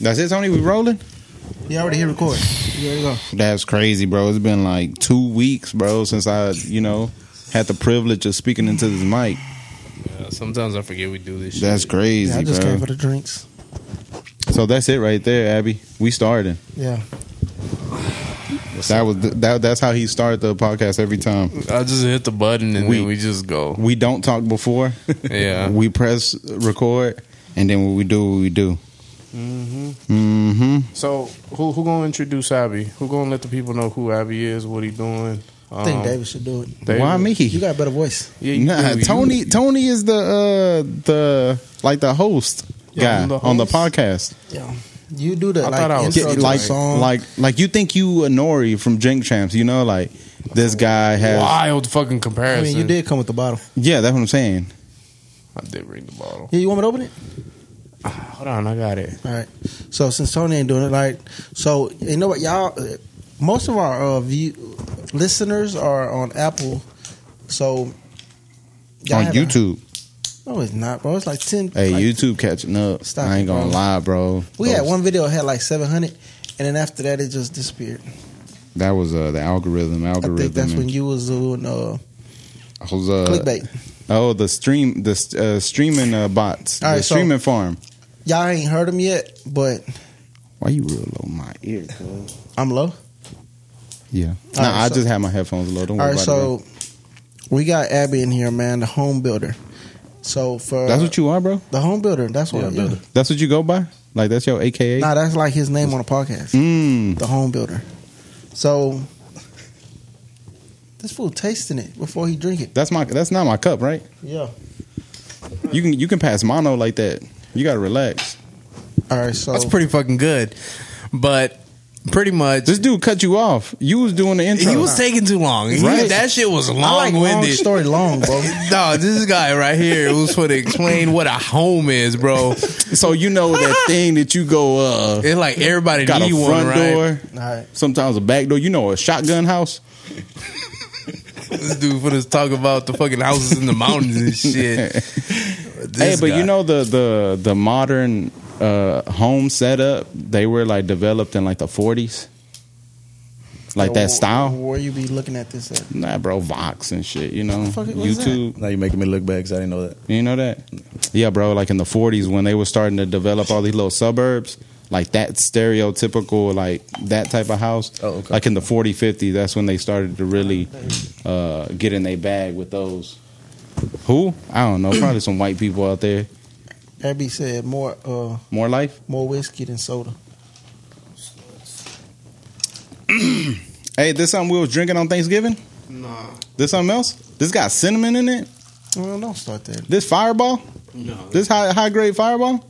That's it, Tony? We rolling? You already hit record. You ready to go? That's crazy, bro. It's been like 2 weeks, bro, since I, had the privilege of speaking into this mic. Yeah, sometimes I forget we do this shit. That's crazy, Yeah, I just bro. came for the drinks. So that's it right there, Abby. We started. Yeah. That's how he started the podcast every time. I just hit the button and then we just go. We don't talk before. Yeah. We press record, and then when we do what we do. So who gonna introduce Abby? Who gonna let the people know who Abby is? What he doing? I think David should do it. David? Why me? You got a better voice. Yeah, you Nah, do. Tony is the host guy I'm the on the host? podcast. Yeah. You do the I thought I was intro to the song. Like you think you a Nori from Drink Champs, like this guy has. Wild fucking comparison. I mean, you did come with the bottle. Yeah, that's what I'm saying. I did bring the bottle. Yeah, you want me to open it? Hold on, I got it. All right. So since Tony ain't doing it, so you know what, y'all? Most of our listeners are on Apple. So y'all On have YouTube. No, it's not, bro. It's like 10. Hey, like, YouTube catching up. Stop I ain't it, gonna bro. lie, bro. We had one video that had like 700, and then after that, it just disappeared. That was the algorithm. I think that's when you was doing I was clickbait. Oh, the streaming bots. All right, the so- streaming farm. Y'all ain't heard them yet, but Why you real low in my ear, cuz? I'm low. Yeah. All Nah, right, I so- just had my headphones low. Don't All worry right, about it. so we got Abby in here, man, the home builder. So for That's what you are, bro? the home builder. That's what. Yeah, That's what you go by? Like that's your AKA? Nah, that's like his name on the podcast. The home builder. So this fool tasting it before he drink it. That's not my cup, right? Yeah. You can pass mono like that. You gotta relax. All right, so That's pretty fucking good. But pretty much, This dude cut you off. You was doing the intro. he was taking too long. Right. That shit was I like long long-winded. story long, bro. No, this guy right here was for to explain what a home is, bro. So you know that thing that you go It's like everybody got a need front one, right? door, All right. sometimes a back door. You know a shotgun house. This dude for us talk about the fucking houses in the mountains and shit. Hey, but you know the modern home setup, they were like developed in like the 40s. Like that style. Where you be looking at this at? Nah, bro, Vox and shit, fuck it was YouTube. Now you're making me look back because I didn't know that. You know that? Yeah, bro, like in the 40s when they were starting to develop all these little suburbs, like that stereotypical, like that type of house. Oh, okay. Like in the 40, 50, that's when they started to really get in their bag with those. Who? I don't know. Probably some white people out there. Abby said more More life? more whiskey than soda. Hey, this something we was drinking on Thanksgiving? Nah. This something else? This got cinnamon in it? Well, don't start that. This Fireball? No. This high grade Fireball?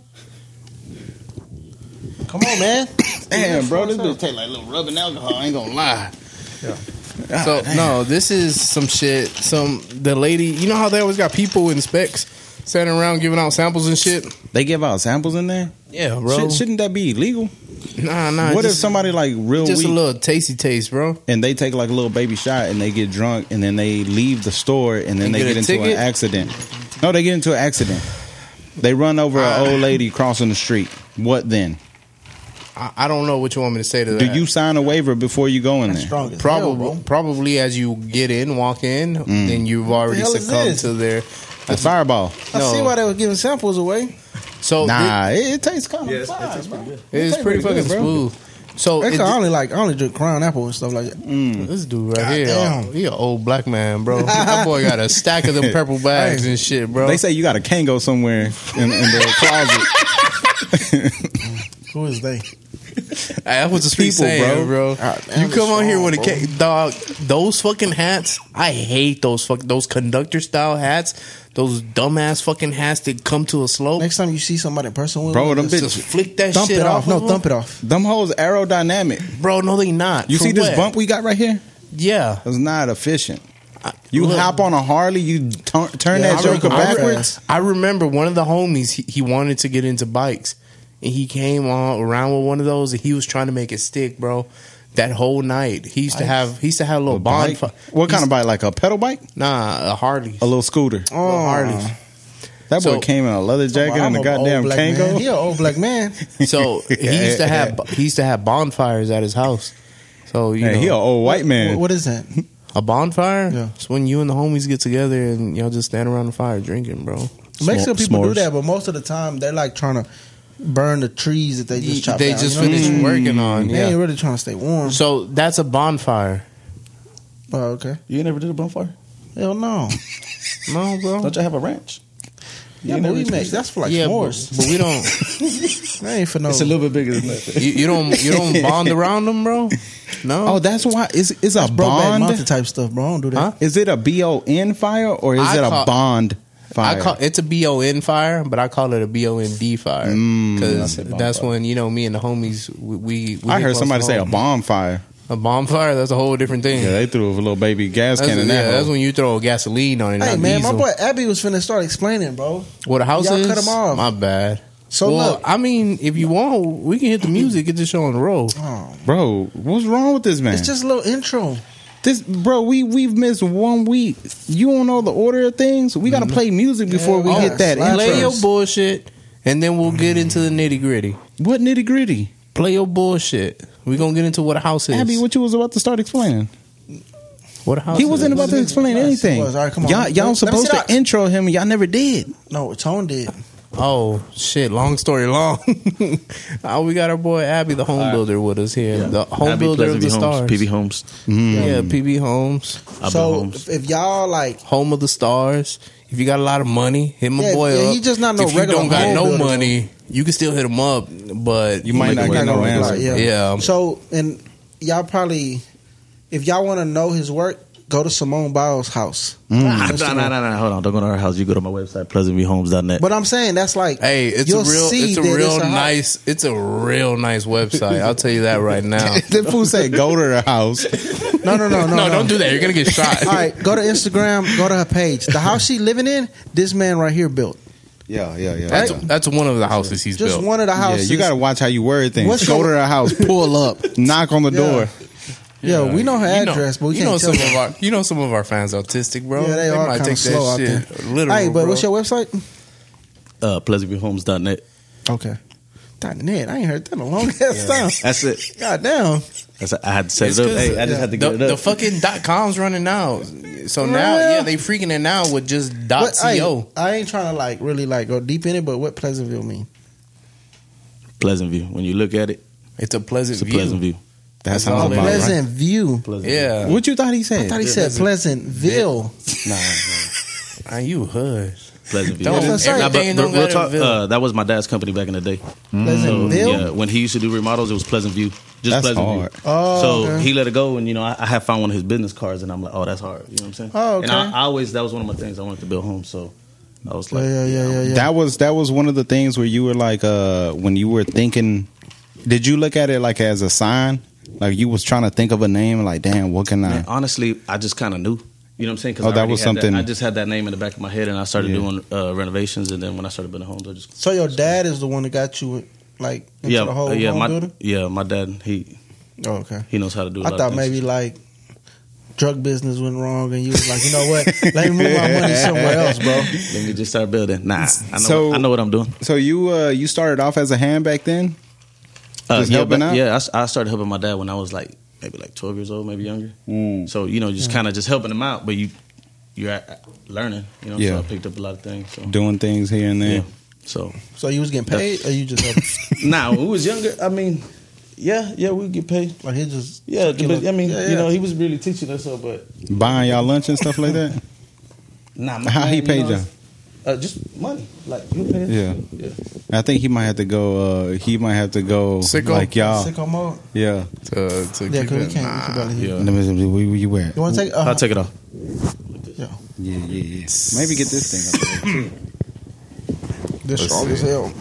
Come on, man. Damn, bro, this bitch taste like a little rubbing alcohol. I ain't gonna lie. So no, this is some shit. The lady, you know how they always got people in specs standing around giving out samples and shit. They give out samples in there? Yeah, bro. Shouldn't that be illegal? Nah. What if just, somebody like real just weak a little tasty taste, bro? and they take like a little baby shot and they get drunk and then they leave the store and then And they get get a into ticket? an accident? No, they get into an accident. They run over an old lady crossing the street. What then? I don't know what you want me to say to Do that. you sign a waiver before you go in That's there? strong as hell, bro. Probably as you get in, walk in, then you've already hell is succumbed this? to their. The Fireball. I No. see why they were giving samples away. So Nah, it tastes kind of Yes, it fire, tastes bro. pretty good. it's tastes pretty pretty fucking good, bro. smooth. So That's 'cause I only drink Crown Apple and stuff like that. this dude right here, damn. he an old black man, bro. That boy got a stack of them purple bags and shit, bro. They say you got a Kango somewhere in the closet. Who is they? That's what the street People, saying, bro. God damn, You come on here with a bro. dog. Those fucking hats, I hate those conductor style hats. Those dumbass fucking hats that come to a slope. Next time you see somebody in person with Bro, one, them just Just bitches. flick that thump shit it off. off. No, of thump them. it off. Them hoes aerodynamic. Bro, no, they not. You For see this what? bump we got right here? Yeah. It's not efficient. You Look. hop on a Harley, you turn Yeah, that I joker remember- backwards. I remember one of the homies, he wanted to get into bikes. And he came around with one of those and he was trying to make it stick, bro. That whole night. He used to have a little Bike? bonfire. What kind of bike? Like a pedal bike? Nah, a Harley. A little scooter. Little Harleys. That boy came in a leather jacket and a goddamn Kango. He an old black man. So he used to have bonfires at his house. So you know, he an old white man. What is that? A bonfire? Yeah. It's when you and the homies get together and y'all just stand around the fire drinking, bro. Mexican people s'mores. do that, but most of the time they're like trying to burn the trees that they just chopped They down. just you know what I finished mean? working on. They Yeah. ain't really trying to stay warm. So that's a bonfire. Oh, okay. You ain't never did a bonfire? Hell no. No, bro. Don't you have a ranch? Yeah, but we make that's for like yeah, s'mores. but we don't. That ain't for no. It's a little bit bigger than that. You don't bond around them, bro. No. Oh, that's why it's a Brokeback bond. Mountain type stuff, bro. I don't do that. Huh? Is it a BON fire or is it a bond fire? It's a BON fire, but I call it a BOND fire because I said that's bonfire. when me and the homies we I get heard close somebody to say a home. bonfire. A bonfire. That's a whole different thing. Yeah, they threw a little baby gas can in that. That's hole. when you throw gasoline on it. Hey not man, diesel. my boy Abby was finna start explaining, bro. What a house Y'all is? cut him off. My bad. So well, look, I mean, if you want, we can hit the music. Get this show on the road. oh, Bro, what's wrong with this man? it's just a little intro. This, bro, we've missed 1 week. You don't know the order of things. We gotta play music before we we hit got that slap Play intro. your bullshit, and then we'll get into the nitty gritty. What nitty gritty? Play your bullshit. We're gonna get into what a house is. Abby, what you was about to start explaining? What a house He is. wasn't about to explain Yes, anything. he was. All right, come on. Y'all Let me supposed sit to down. intro him, and y'all never did. No, Tone did. Oh shit! Long story long. We got our boy Abby, the home builder, with us here. The home Abby builder of Pleasant the View Homes, stars. PB Homes. Yeah, PB Homes, I've So been Homes. if y'all like, home of the stars. If you got a lot of money, hit my Yeah, boy yeah, up. he just not no if you regular don't got home no builder, money, you can still hit him up, but You might not Make get it no work. answer. yeah. Yeah. So and y'all probably, if y'all want to know his work, go to Simone Biles' house. No. Hold on. Don't go to our house. You go to my website, pleasantviewhomes.net. But I'm saying that's like, Hey, it's you'll a real, see it's a that real it's a house. nice, it's a real nice website. I'll tell you that right now. The fool said, "Go to the house." No, No, don't do that. You're gonna get shot. All right, go to Instagram. Go to her page. The house she living in, this man right here built. Yeah. That's one of the houses he's Just built. one of the Yeah, houses. you got to watch how you word things. What's Go your- to the house, pull up, knock on the door. Yeah, we know her You address, but we you know can't tell some them. of our some of our fans autistic, bro. Yeah, they are might kinda take slow out that there. shit literal. Hey, but bro. what's your website? pleasantviewhomes.net. Okay. .net. I ain't heard that in a long ass time. That's it. God damn. I had to set It's it up. 'cause Hey, I just had to get it the up. fucking .com's running out. So now, Yeah. yeah, they freaking it now with just What, hey, .co. I ain't trying to like really like go deep in it, but what Pleasantville mean? Pleasant View. When you look at it, It's a pleasant it's a view. pleasant view. That That's sounds all it about is. right. Pleasant View. Pleasant Yeah. What you thought he I said? thought he said Pleasantville. Nah, You hood. Pleasant View. Don't- everything Nah, but don't real gotta talk, Ville. that was my dad's company back in the day. Pleasantville. Yeah, when he used to do remodels, it was Pleasant View. Just That's Pleasant hard. View. Oh, So okay. he let it go, and I had found one of his business cards, and I'm like, oh, that's hard. You know what I'm saying? Oh, okay. And I always, that was one of my things. I wanted to build homes, so I was like, Yeah. That was one of the things where you were like, when you were thinking, did you look at it like as a sign? Like you was trying to think of a name, like, damn, what can I? Man, honestly, I just kind of knew. You know what I'm saying? 'Cause Oh, I that already was had something- I just had that name in the back of my head, and I started Yeah. doing renovations. And then when I started building homes, I just So your dad is the one that got you like into the whole home building? my dad, he Okay. knows how to do. I thought maybe like drug business went wrong, and you was like, you know what? Let me move my money somewhere else, bro. Let me just start building. Nah, So- I know what I'm doing. So you started off as a hand back then? Just yeah, helping out? Yeah, I started helping my dad when I was like maybe like 12 years old, maybe younger. So just kind of just helping him out, but you're learning. So Yeah. I picked up a lot of things. So. Doing things here and there. Yeah. So So you was getting paid, or you just helping? now when we was younger, I mean, yeah, we get paid. Like he just Yeah, but I mean, Yeah. he was really teaching us. So, but Buying y'all lunch and stuff like that? nah, How he paid y'all? Just money, like you pay us. Yeah. yeah. I think he might have to go. Sicko? like y'all. sicko mode. Yeah. To Yeah, keep because we it. can't. We can barely hear. Yeah. Let me see, where you wear? You want to take? I'll take it off. Yeah. Yeah. Maybe get this thing up there too. This strong as hell.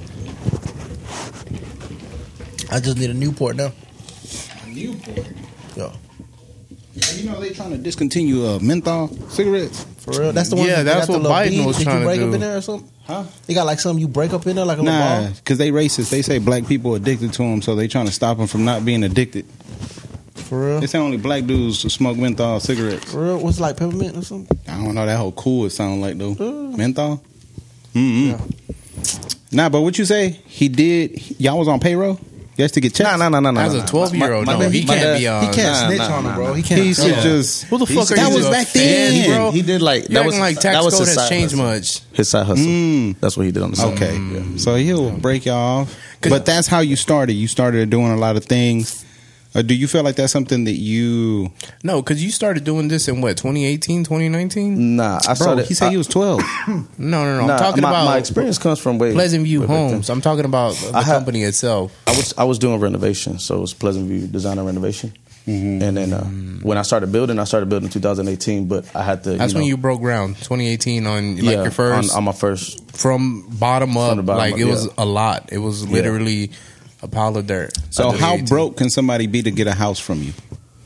I just need a Newport now. Newport. Yeah. You know they trying to discontinue menthol cigarettes. For real. That's the one. Yeah, that that's got the what little Biden bead. was Did trying you to break do. up in there or something? Huh? They got like something you break up in there, like a little Nah, ball. because they racist. They say black people are addicted to them, so they trying to stop them from not being addicted. For real. They say only black dudes smoke menthol cigarettes. For real. What's it like peppermint or something? I don't know that whole cool it sound like though. Menthol. Nah, but what you say? He did. Y'all was on payroll. You guys to get checks. No. As a 12-year-old, no, he can't be on. He can't snitch on him, bro. He can't. He should just. Who the fuck are that you? was a back fan, then. bro. He did like You that acting was like tax that was code his has side changed hustle. much. His side hustle. That's what he did on the side. Okay, so he'll break y'all off. But that's how you started. You started doing a lot of things. Do you feel like that's something that you... No, because you started doing this in what, 2018, 2019? Nah, I Bro, started. he said he was 12. No. Nah, I'm talking about my experience comes from way Pleasant View way back then. Homes. I'm talking about the company itself. I was doing renovation, so it was Pleasant View Design and Renovation. And then when I started building in 2018. But I had to. That's when you broke ground, 2018 on like your first on my first from bottom up. From the bottom like up, it was a lot. It was literally a pile of dirt. So how broke can somebody be to get a house from you?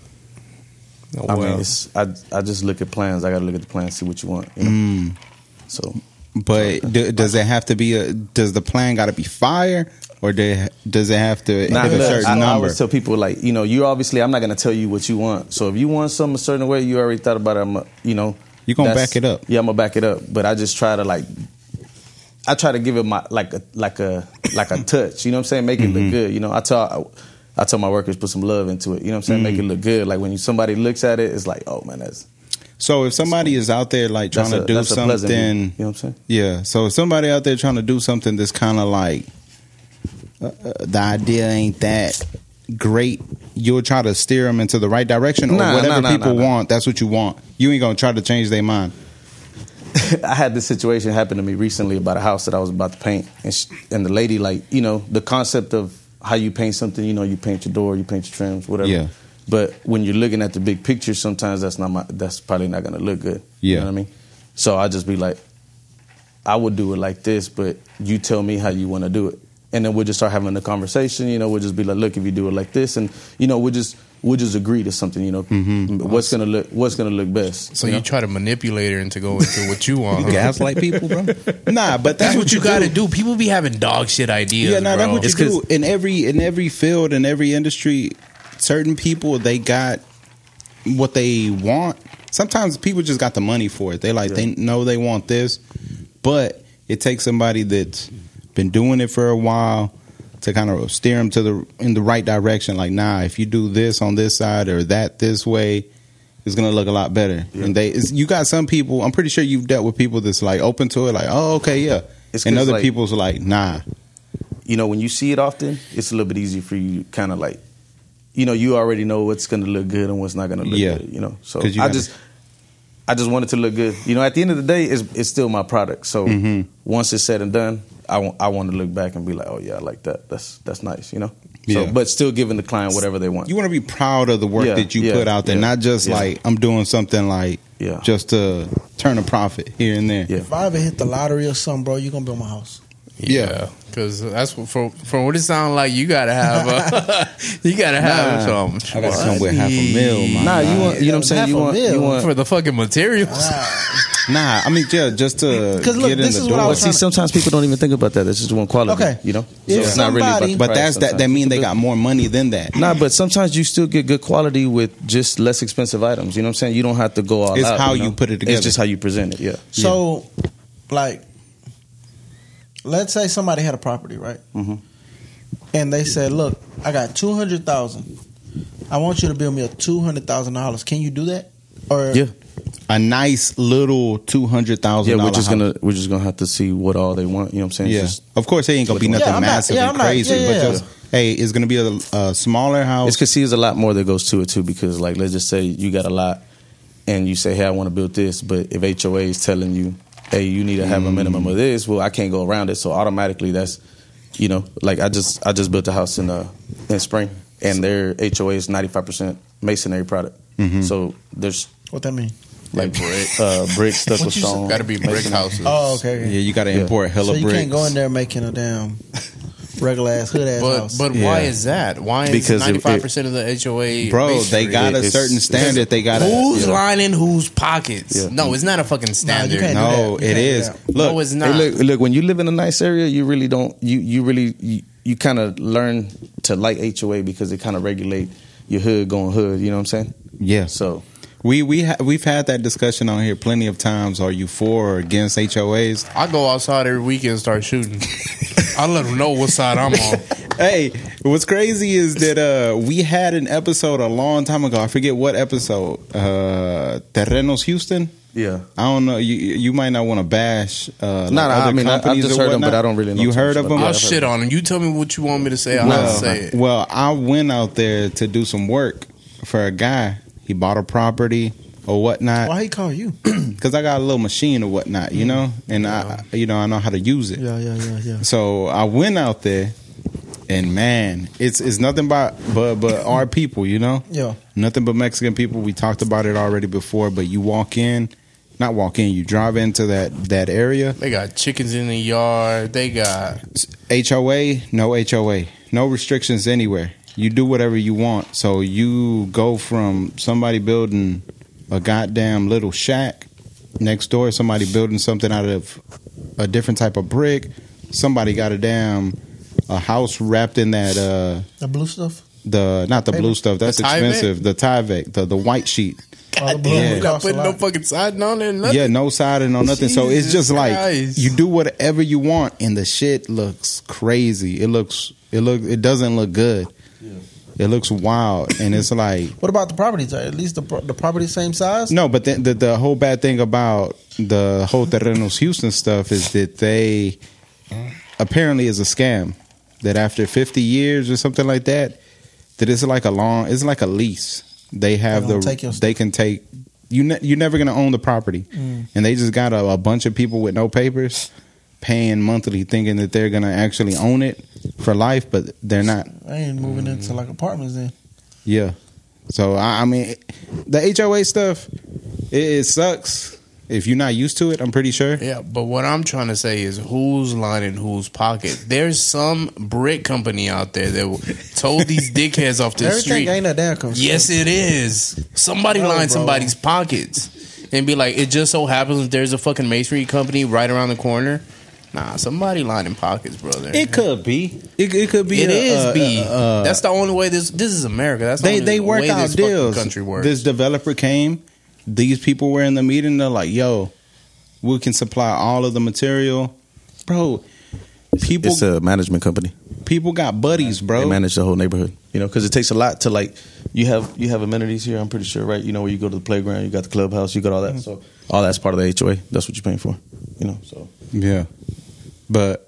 I mean, I just look at plans. I got to look at the plans, see what you want. You know? So, but does it have to be does the plan got to be fire, or does it have to hit a certain I number? always tell people like, you obviously I'm not going to tell you what you want. So if you want something a certain way, you already thought about it. You're gonna back it up. Yeah, I'm gonna back it up. But I just try to I try to give it my like a touch. You know what I'm saying? Make it look good. I tell my workers put some love into it. You know what I'm saying? Make it look good. Like when somebody looks at it, it's like, oh man, that's. So if somebody is out there like trying to do something, you know what I'm saying? Yeah. So if somebody out there trying to do something that's kind of like the idea ain't that great, you'll try to steer them into the right direction, or whatever people want. That's what you want. You ain't gonna try to change their mind. I had this situation happen to me recently about a house that I was about to paint, and the lady, the concept of how you paint something, you paint your door, you paint your trims, whatever. Yeah. But when you're looking at the big picture, sometimes that's probably not going to look good. Yeah. You know what I mean? So I just be like, I would do it like this, but you tell me how you want to do it. And then we'll just start having a conversation, we'll just be like, look, if you do it like this, and, we'll just agree to something, what's gonna look best. So you try to manipulate her into going to what you want. You gaslight people, bro. Nah, but that's what you got to do. People be having dog shit ideas. Yeah, that's what you do. In every field, in every industry, certain people, they got what they want. Sometimes people just got the money for it. They know they want this, but it takes somebody that's been doing it for a while to kind of steer them in the right direction. Like, nah, if you do this on this side or that this way, it's gonna look a lot better. Yeah. And you got some people. I'm pretty sure you've dealt with people that's like open to it, like, oh, okay, yeah. And other people's like, nah. When you see it often, it's a little bit easier for you, kind of like, you already know what's gonna look good and what's not gonna look good. So I just want it to look good. At the end of the day, it's still my product. So once it's said and done, I want to look back and be like, oh yeah, I like that. That's nice, So, but still giving the client whatever they want. You want to be proud of the work that you put out there, not just like I'm doing something like just to turn a profit here and there. Yeah. If I ever hit the lottery or something, bro, you're gonna build my house. Yeah, because that's from what it sounds like. You gotta have something. I gotta come with $500,000, man. Nah, you want, you know what I'm saying? You want for the fucking materials. Nah, I mean, just to look, get in the door. But see, sometimes people don't even think about that. It's just one quality. Okay. So it's not really about the but that means they got more money than that. Nah, but sometimes you still get good quality with just less expensive items. You know what I'm saying? You don't have to go all out. It's how you put it together. It's just how you present it. Yeah. So, let's say somebody had a property, right? Mm-hmm. And they said, "Look, I got $200,000. I want you to build me a $200,000. Can you do that?" Or a nice little $200,000. Yeah, we're just gonna have to see what all they want. You know what I'm saying? Yeah, of course, it ain't gonna be nothing massive and crazy, but just hey, it's gonna be a smaller house. It's because there's a lot more that goes to it too. Because let's just say you got a lot, and you say, "Hey, I want to build this," but if HOA is telling you, "Hey, you need to have a minimum of this," well, I can't go around it. So automatically, that's I just built a house in spring, and their HOA is 95% masonry product. Mm-hmm. So there's what that mean? Like brick stuck with stone. Got to be brick houses. Oh, okay. Yeah, you got to import hella bricks. So you can't go in there making a damn regular ass hood ass house. But why is that? Why is 95% of the HOA? Bro, masonry? they got a certain standard. They got who's lining whose pockets? Yeah. No, it's not a fucking standard. No, it is. Look, no, it's not. Hey, look. When you live in a nice area, you really don't. You kind of learn to like HOA because it kind of regulate your hood going hood. You know what I'm saying? Yeah. So. We've had that discussion on here plenty of times. Are you for or against HOAs? I go outside every weekend and start shooting. I let them know what side I'm on. Hey, what's crazy is that we had an episode a long time ago. I forget what episode. Terrenos Houston. Yeah, I don't know. You might not want to bash. I mean, I've just heard them, but I don't really know. You heard of them? I'll shit on them. You tell me what you want me to say. I'll say it. Well, I went out there to do some work for a guy. He bought a property or whatnot. Why he call you? Because I got a little machine or whatnot, you know, and I know how to use it. Yeah. So I went out there, and man, it's nothing but our people, you know. Yeah. Nothing but Mexican people. We talked about it already before, but you you drive into that area. They got chickens in the yard. They got HOA, no restrictions anywhere. You do whatever you want. So you go from somebody building a goddamn little shack next door, somebody building something out of a different type of brick. Somebody got a house wrapped in that the blue stuff. Not the blue stuff. That's expensive. The Tyvek, the white sheet. You not putting no fucking siding on there, nothing. Yeah, no siding on nothing. So it's just like you do whatever you want, and the shit looks crazy. It doesn't look good. Yeah. It looks wild, and it's like. What about the properties? At least the property same size? No, but the whole bad thing about the whole Terrenos Houston stuff is that they apparently is a scam. That after 50 years or something like that it's like a lease. They have they can take you're never gonna own the property, and they just got a bunch of people with no papers paying monthly, thinking that they're gonna actually own it for life, but they're not. I ain't moving into like apartments then. Yeah, so I mean, the HOA stuff it sucks if you're not used to it. I'm pretty sure. Yeah, but what I'm trying to say is who's lining whose pocket. There's some brick company out there that told these dickheads off the street. Everything ain't a damn construction. Yes, it is. Somebody lined somebody's pockets and be like, it just so happens that there's a fucking masonry company right around the corner. Nah, somebody lining pockets, brother. It could be. It could be. It is. That's the only way. This is America. That's the they work way out this deals. Country works. This developer came. These people were in the meeting. They're like, "Yo, we can supply all of the material, bro." People, it's a management company. People got buddies, bro. They manage the whole neighborhood, you know, because it takes a lot to like. You have amenities here. I'm pretty sure, right? You know, where you go to the playground, you got the clubhouse, you got all that. So all that's part of the HOA. That's what you're paying for, you know. So yeah, but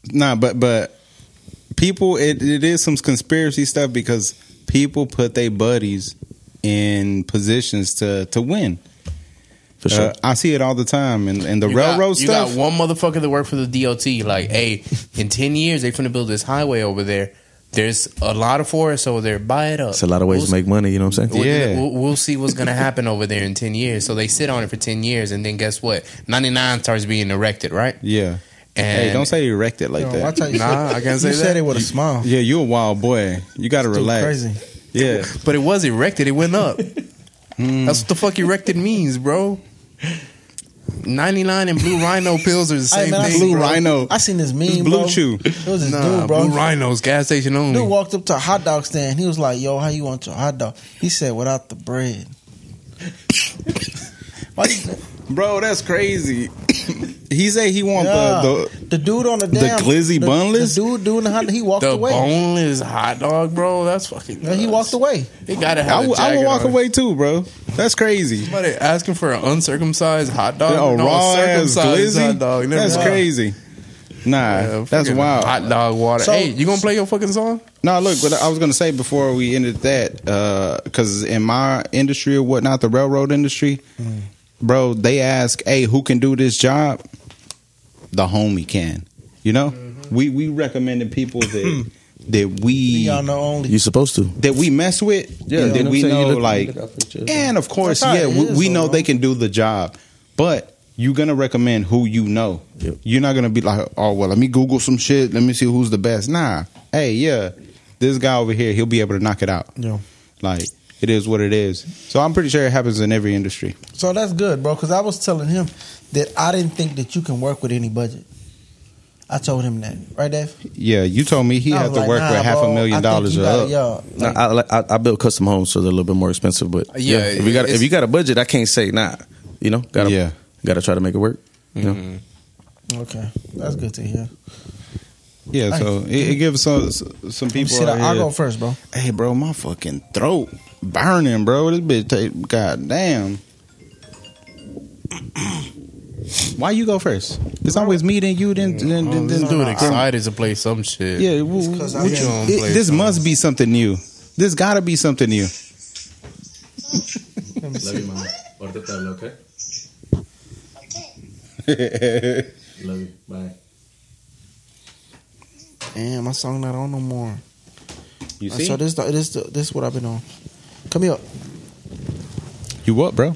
people, it is some conspiracy stuff because people put their buddies in positions to win. For sure. I see it all the time. And the railroad stuff. You got one motherfucker that worked for the DOT. Like, hey, in 10 years, they finna build this highway over there. There's a lot of forests over there. Buy it up. It's a lot of ways to make money, you know what I'm saying? Yeah. We'll see what's going to happen over there in 10 years. So they sit on it for 10 years, and then guess what? 99 starts being erected, right? Yeah. And hey, don't say erected like that. I can't say that. You said it with a smile. Yeah, you a wild boy. You got to relax. Crazy. Yeah. But it was erected. It went up. That's what the fuck erected means, bro. 99 and Blue Rhino pills are the same thing. Blue bro. Rhino. I seen this meme, Blue bro. Chew. It was this dude, bro. Blue Rhinos, gas station only. Dude walked up to a hot dog stand. He was like, "Yo, how you want your hot dog?" He said, "Without the bread." Bro, that's crazy. He said he want the dude on the glizzy bunless. The dude doing the hot. He walked away. The boneless hot dog, bro. That's fucking. He walked away. He gotta have. I would walk away too, bro. That's crazy. Somebody asking for an uncircumcised hot dog. Raw ass glizzy. Hot dog. That's crazy. Nah, that's wild. Hot dog water. So, hey, you gonna play your fucking song? No, look, what I was gonna say before we ended that, because in my industry or whatnot, the railroad industry, bro, they ask, "Hey, who can do this job?" The homie can. You know, we recommended people that we only you're supposed to that we mess with, and that we know and of course, we know they can do the job, but you're gonna recommend who you know. Yep. You're not gonna be like, oh well, let me Google some shit, let me see who's the best. Nah, hey, this guy over here, he'll be able to knock it out. Yeah, like it is what it is. So I'm pretty sure it happens in every industry. So that's good, bro. Because I was telling him that I didn't think that you can work with any budget. I told him that, right, Dave? Yeah, you told me he had to work with $500,000 or up. I build custom homes, so they're a little bit more expensive. But if you got a budget, I can't say nah. You know, gotta try to make it work. You know? Okay, that's good to hear. Yeah, so it gives some people. I'll go first, bro. Hey, bro, my fucking throat burning, bro. This bitch, goddamn. Why you go first? It's always me, then you, then dude excited to play some shit. Yeah, this must be something new. This gotta be something new. Love you, mama. Okay. Love you. Bye. Damn, my song not on no more. You see? So this is what I've been on. Come here. You what, bro?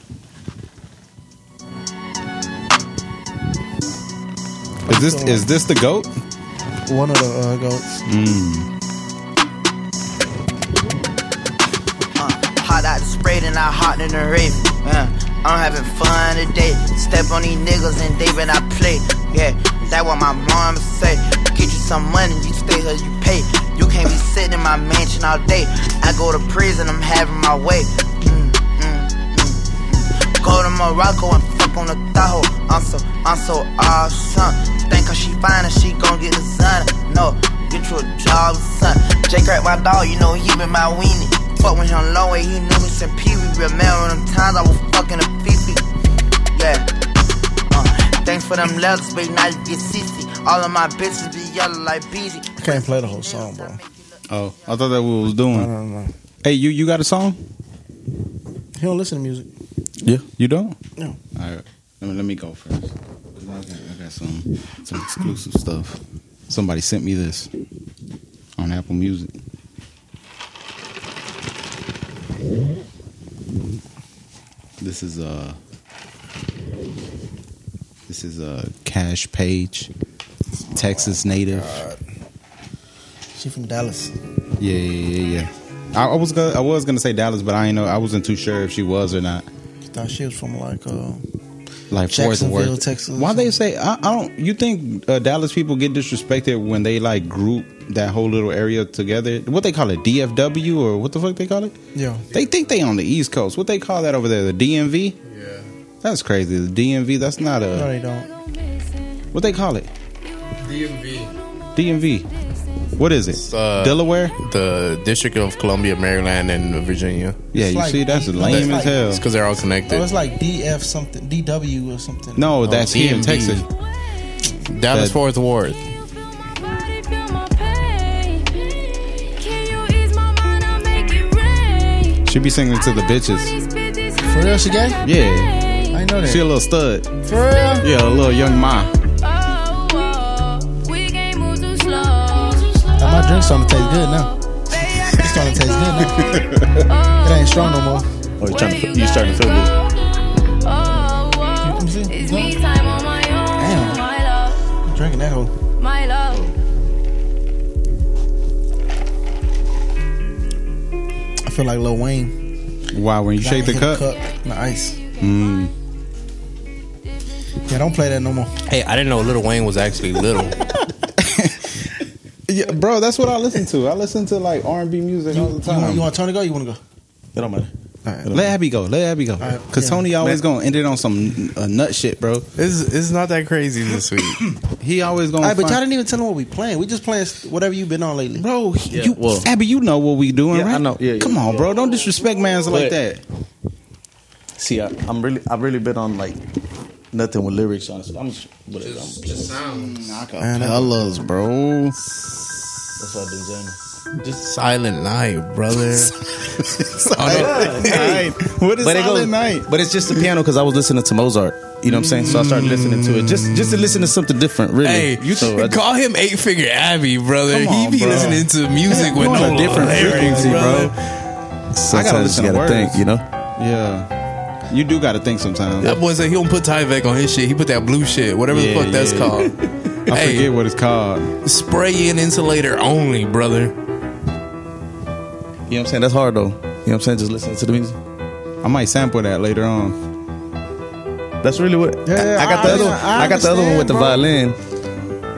Is this the GOAT? One of the GOATs. Hot out the spray, then I hot in the rave. I'm having fun today. Step on these niggas and they been I play. Yeah, that what my mom say. Get you some money, you stay here, you pay. You can't be sitting in my mansion all day. I go to prison, I'm having my way. Go to Morocco and fuck on the Tahoe. I'm so awesome. Think cause she fine and she gon' get the sun. No, get you a job, son. Jay crack my dog, you know he been my weenie. Fuck with him long way, he knew me since Pee Wee. Remember them times I was fucking a Fifi. Yeah. Thanks for them letters, baby, now you get CC. All of my bitches be yellow like Beezy. I can't play the whole song, bro. Oh, I thought that what we was doing. No. Hey, you got a song? He don't listen to music. Yeah, you don't? No. All right, let me go first. I got some exclusive stuff. Somebody sent me this on Apple Music. This is a Cash Page, Texas native. She from Dallas. Yeah. I was gonna say Dallas, but I wasn't too sure if she was or not. I thought she was from like Fort Worth, Texas. Why they say I don't? You think Dallas people get disrespected when they like group that whole little area together? What they call it, DFW or what the fuck they call it? Yeah, they think they on the East Coast. What they call that over there? The DMV? Yeah, that's crazy. The DMV. That's not a. No, they don't. What they call it? DMV. What is it? Delaware? The District of Columbia, Maryland, and Virginia. Yeah, you see, that's lame as hell. It's because they're all connected. Oh, it's like DF something, DW or something. No, that's here in Texas. Dallas Fort Worth. She be singing to the bitches. For real, she gay? Yeah. I ain't know that. She a little stud. For real? Yeah, a little young ma. My drink's starting to taste good now. It's starting to taste good now. It ain't strong no more. Oh, you starting to feel good. You see? Damn. I'm drinking that whole. My love. I feel like Lil Wayne. Wow, when you shake the cup? In the ice. Yeah, don't play that no more. Hey, I didn't know Lil Wayne was actually little. Yeah, bro, that's what I listen to. I listen to like R&B music all the time. You want Tony to go? Or you want to go? It don't matter. Right. Let Abby go. Right, Cause Tony always gonna end it on some nut shit, bro. It's not that crazy this week. He always gonna. Right, but y'all didn't even tell him what we playing. We just playing whatever you been on lately, bro. Abby, you know what we doing, right? I know. Yeah, Come on, bro. Don't disrespect mans like that. See, I've really been on like nothing with lyrics, honestly. Just sounds. Acapellas, bro. That's what I do, Jamie. Just Silent Night, brother. Silent Night. What is Silent Night? But it's just the piano because I was listening to Mozart. You know what I'm saying? So I started listening to it just to listen to something different. Really. Hey, call him 8-Figure Abby, brother. He be listening to music with no different frequency, bro. Sometimes I gotta listen to words. Think, you know? Yeah. You do gotta think sometimes. That boy said he don't put Tyvek on his shit. He put that blue shit, whatever the fuck that's called. I forget what it's called. Spray in insulator only, brother. You know what I'm saying? That's hard though. You know what I'm saying? Just listening to the music. I might sample that later on. That's really what I got the other one with the violin.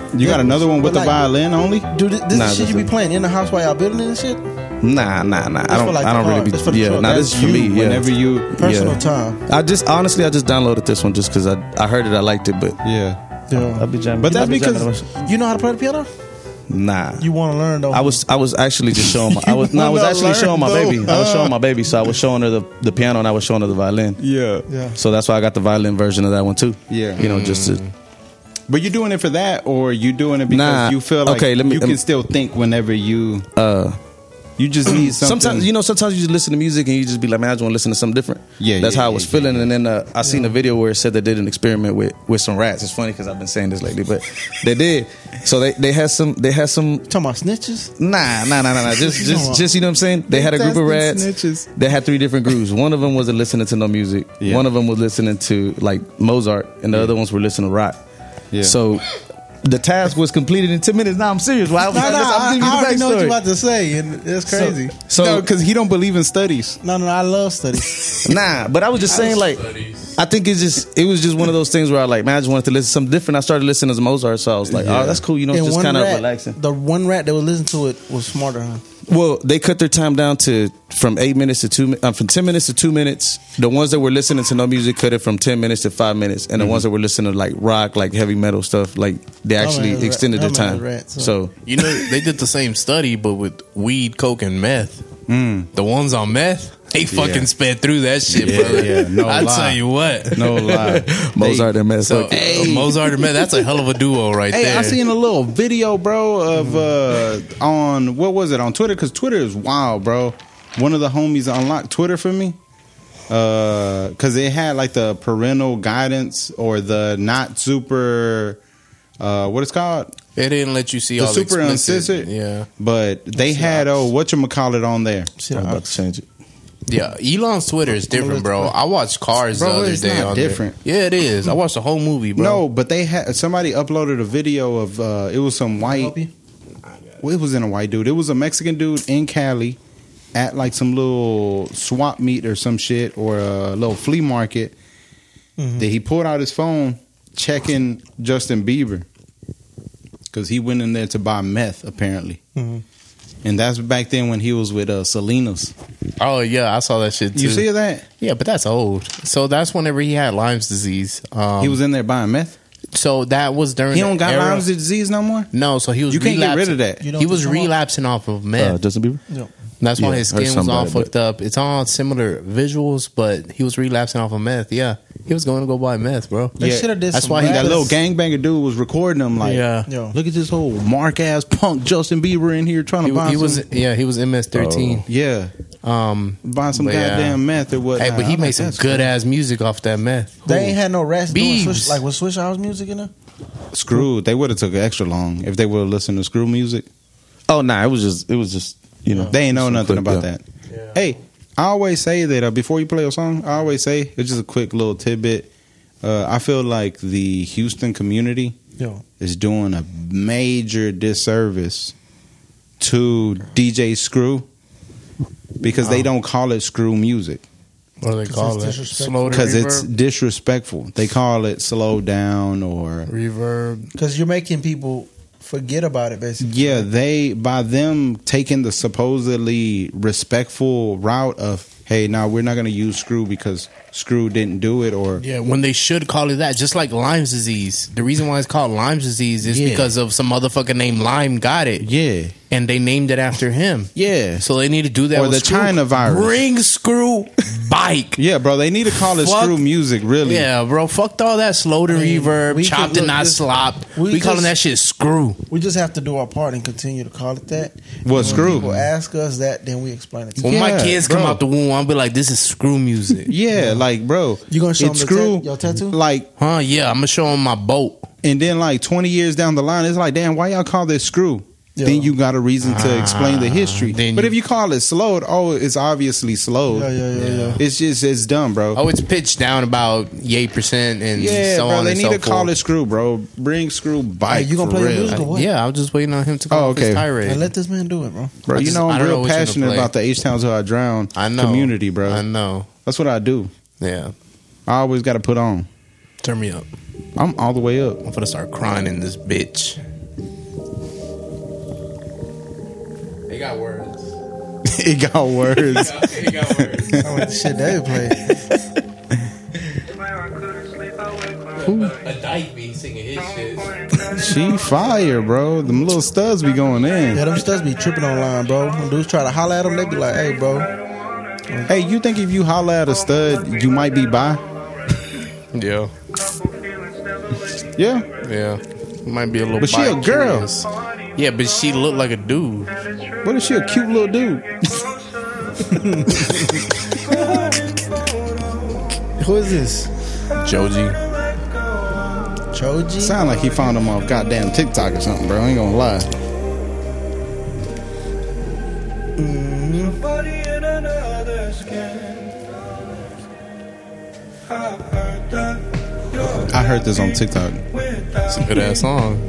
You got another one with the violin only? Dude, this is shit you be playing in the house while y'all building it and shit? Nah. I don't really be. This is for me. Whenever you personal time. I just downloaded this one just because I heard it. I liked it, but I'll be jamming. But that's because you know how to play the piano. Nah, you want to learn though. I was actually just showing. I was actually showing my baby. I was showing my baby, so I was showing her the piano and I was showing her the violin. Yeah. So that's why I got the violin version of that one too. Yeah, just to. But you doing it for that, or you doing it because you feel like you can still think whenever you. You just need something. Sometimes you just listen to music and you just be like, man, I just want to listen to something different. That's how I was feeling. And then I seen a video where it said they did an experiment with some rats. It's funny because I've been saying this lately, but they did. So they had some. Talking about snitches? Nah. Just you know what I'm saying. They had a group of rats. Snitches. They had 3 different groups. One of them wasn't listening to no music. Yeah. One of them was listening to like Mozart, and the other ones were listening to rock. Yeah. So. The task was completed in 10 minutes. Now I'm serious. Why? I already know what you're about to say, and it's crazy. So because he don't believe in studies. No, I love studies. But I was just saying, like, I think it was just one of those things where I like, man, I just wanted to listen to something different. I started listening to Mozart, so I was like, oh, that's cool. And just kind of relaxing. The one rat that would listen to it was smarter, huh? Well, they cut their time down from 8 minutes to from 10 minutes to 2 minutes. The ones that were listening to no music cut it from 10 minutes to 5 minutes, and the ones that were listening to like rock, like heavy metal stuff, like they actually extended their time. So they did the same study, but with weed, coke, and meth. The ones on meth, they fucking sped through that shit, brother. Yeah, no lie. I'll tell you what. No lie. Mozart and meth. So, Mozart and meth, that's a hell of a duo right there. I seen a little video, bro, of on, what was it, on Twitter? Because Twitter is wild, bro. One of the homies unlocked Twitter for me. Because it had like the parental guidance or the not super, what it's called? They didn't let you see all the super uncensored. Yeah. But they had, whatchamacallit on there. I'm about to change it. Yeah, Elon's Twitter is different, bro. I watched Cars the other day on different. There. Yeah, it is. I watched the whole movie, bro. No, but they had somebody uploaded a video of it was some white. Well, it wasn't a white dude. It was a Mexican dude in Cali at like some little swap meet or some shit or a little flea market. That he pulled out his phone checking Justin Bieber because he went in there to buy meth apparently. And that's back then when he was with Selena's. Oh, yeah, I saw that shit, too. You see that? Yeah, but that's old. So that's whenever he had Lyme's disease. He was in there buying meth? So that was during He don't got Lyme's disease no more? No, so he was relapsing. You can't get rid of that. He was relapsing off of meth. Justin Bieber? No. That's why his skin was all fucked up. It's all similar visuals, but he was relapsing off of meth. Yeah, he was going to go buy meth, bro. They should have did. That's why that little gangbanger dude was recording him. Like, look at this whole mark ass punk Justin Bieber in here trying to buy. He was MS-13. Yeah, buying some goddamn meth or what? Hey, but he made some good ass music off that meth. They ain't had no rats doing with Swish House music in there. Screw, they would have took extra long if they would have listened to Screw music. Oh nah, it was just. You know, they ain't know nothing about that. Yeah. Hey, I always say that before you play a song, I always say it's just a quick little tidbit. I feel like the Houston community is doing a major disservice to DJ Screw because they don't call it Screw music. What do they call it? Because it's disrespectful. They call it slow down or reverb. Because you're making people forget about it, basically. Yeah, by them taking the supposedly respectful route of, hey, now we're not going to use Screw because Screw didn't do it, or when they should call it that, just like Lyme's disease. The reason why it's called Lyme's disease is because of some motherfucker named Lyme got it. Yeah. And they named it after him. Yeah. So they need to do that or with the Screw. China virus. Bring Screw bike. Yeah, bro. They need to call it Screw music, really. Yeah, bro. Fuck all that slow to reverb, chopped and not slop. We calling that shit Screw. We just have to do our part and continue to call it that. What, Screw? When people ask us that, then we explain it to them. When my kids come out the womb, I'll be like, this is Screw music. Yeah, like, bro. You gonna show them Screw, your tattoo? Like, yeah, I'm gonna show them my boat. And then like 20 years down the line, it's like, damn, why y'all call this Screw? Yeah. Then you got a reason to explain the history. But if you call it slowed, it's obviously slowed. Yeah. It's dumb, bro. Oh, it's pitched down about 8% and so bro, on they and need so to forth. call it Screw, bro. Bring Screw bike. You gonna play the music or what? Yeah, I was just waiting on him to go off his tirade. And let this man do it, bro. Bro, I'm real passionate about the H-Town Till I Drown community, bro. I know. That's what I do. Yeah. I always got to put on. Turn me up. I'm all the way up. I'm gonna start crying in this bitch. It got words. It got words. It got words. I want the shit they play. A dyke be singing his shit. She fire, bro. Them little studs be going in. Yeah, them studs be tripping online, bro. When dudes try to holler at them, they be like, "Hey, bro." Hey, you think if you holler at a stud, you might be bi? Yeah. Yeah. Yeah. Might be a little. But she a girl. Yeah, but she look like a dude. What if she a cute little dude? Who is this? Joji. Choji? Sound like he found him off goddamn TikTok or something, bro. I ain't gonna lie. I heard this on TikTok. It's a good ass song.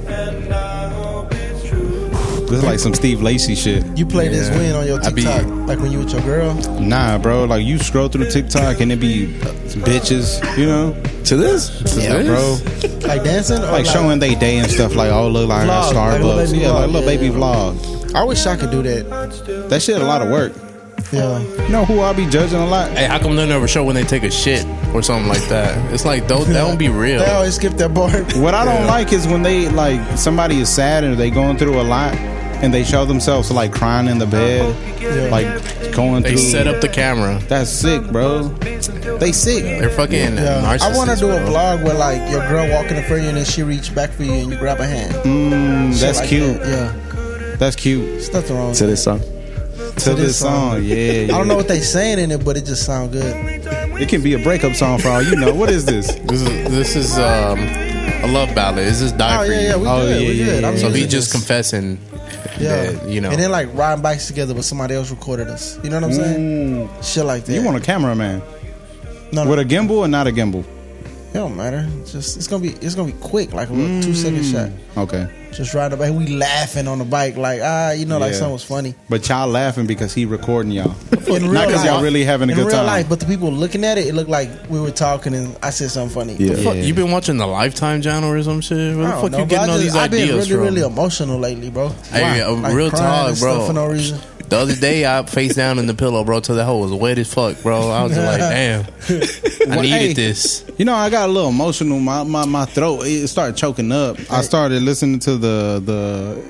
This is like some Steve Lacy shit. You play this when on your TikTok? Like when you with your girl? Nah, bro. Like you scroll through TikTok and it be bitches, you know? To this? Yeah, bro. Like dancing? Or like showing they day and stuff. Like, oh, look like vlog, Starbucks. like yeah, like a little baby yeah. vlog. I wish I could do that. That shit a lot of work. Yeah. You know who I be judging a lot? Hey, how come they never show when they take a shit or something like that? It's like that don't be real. They always skip that part. What I don't like is when they like somebody is sad and they going through a lot and they show themselves like crying in the bed, like going They through. set up the camera. That's sick, bro. They sick. They're fucking narcissists. I want to do a bro. vlog where like your girl walking in front of you and then she reach back for you and you grab her hand. Shit That's like cute. that. Yeah. That's cute. There's nothing wrong with To that. this song. To this song, yeah. I don't know what they saying in it, but it just sound good. It can be a breakup song for all you know. What is this? This is a love ballad. This is Die Oh For yeah, You. yeah, we good. We good. I'm So he using just this. confessing. Yeah, that, you know. and then like riding bikes together, but somebody else recorded us. You know what I'm saying? Shit like that. You want a cameraman no, with a gimbal or not a gimbal? It don't matter. It's gonna be quick, like a little 2-second shot. Okay. Just riding the bike. We laughing on the bike, like like Yeah. something was funny. But y'all laughing because he recording y'all. In real Not because y'all life. really having a In good real time. life, but the people looking at it, it looked like we were talking and I said something funny. Yeah. Fuck, you been watching the Lifetime channel or some shit? Where the fuck you getting all these I've been ideas really, from? really emotional lately, bro. Hey, Like real crying talk, and stuff bro. for no reason. The other day, I face down in the pillow, bro, till that hole was wet as fuck, bro. I was like, damn, I Well, needed hey, this. You know, I got a little emotional. My throat it started choking up. I started listening to the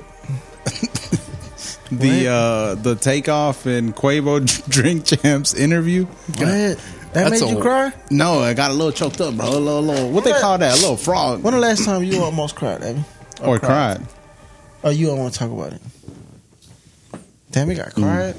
Takeoff and Quavo Drink Champs interview. What? That That's made you a- cry? No, I got a little choked up, bro. A little what they call that? A little frog. When the last time you almost cried, Abby? Or cried. Oh, you don't want to talk about it? Damn, he got cried.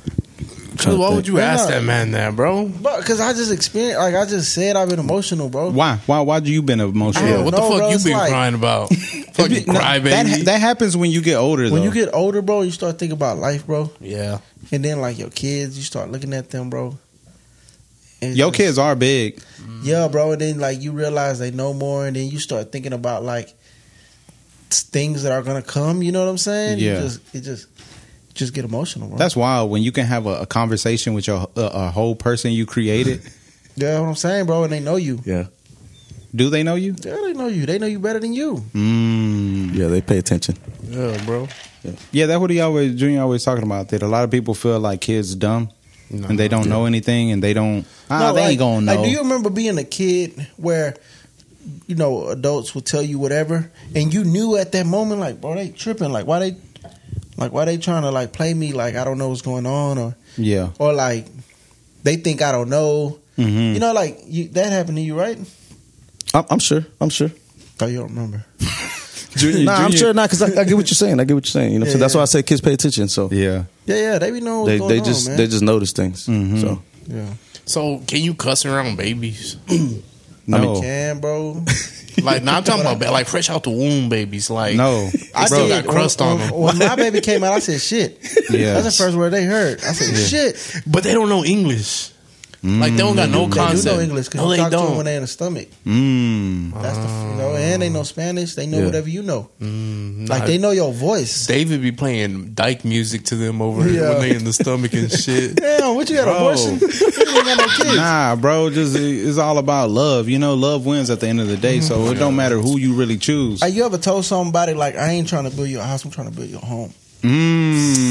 Why would you Yeah. ask that man that, bro? But because I just experienced, like I just said, I've been emotional, bro. Why? Why'd you been emotional? I Yeah, don't what know, the fuck bro. you It's been like- crying about? Fucking No, cry, baby. that happens when you get older, though. When you get older, bro, you start thinking about life, bro. Yeah. And then like your kids, you start looking at them, bro. And Your just- kids are big. Yeah, bro. And then like you realize they know more, and then you start thinking about like things that are gonna come. You know what I'm saying? Yeah. You just get emotional, bro. That's wild when you can have a conversation with your a whole person you created. yeah, what I'm saying, bro. And they know you. Yeah. Do they know you? Yeah, they know you. They know you better than you. Yeah, they pay attention. Yeah, bro. Yeah, that's what Junior always talking about. That a lot of people feel like kids dumb and they don't know anything and they don't. No, they like- ain't gonna know. Like, do you remember being a kid where, you know, adults would tell you whatever, and you knew at that moment, like, bro, they tripping. Like, why they trying to like play me? Like, I don't know what's going on, Yeah. or like they think I don't know. Mm-hmm. You know, like that happened to you, right? I'm sure. Oh, you don't remember? I'm sure not because I get what you're saying. You know, so that's why I say kids pay attention. So Yeah. Yeah, they be knowing what's going they on, just man. they just notice things. Mhm. So yeah. So, can you cuss around babies? No. Can, bro. Like, now I'm talking about like fresh out the womb babies. Like, No. I still did. got crust on them. When my baby came out, I said shit. Yeah. That's the first word they heard. I said shit. But they don't know English. Like, they don't got no They concept. do know English because No, you they talk to them don't. when they're in the stomach. Mm. And they know Spanish. They know Yeah. whatever you know. Nah, Like they know your voice. David be playing dyke music to them over Yeah. when they in the stomach and shit. Damn, what you got, Bro. abortion? You ain't got no kids. Nah, bro. Just it's all about love. You know, love wins at the end of the day. So it don't matter who you really choose. Like, you ever told somebody like, I ain't trying to build you a house, I'm trying to build you a home.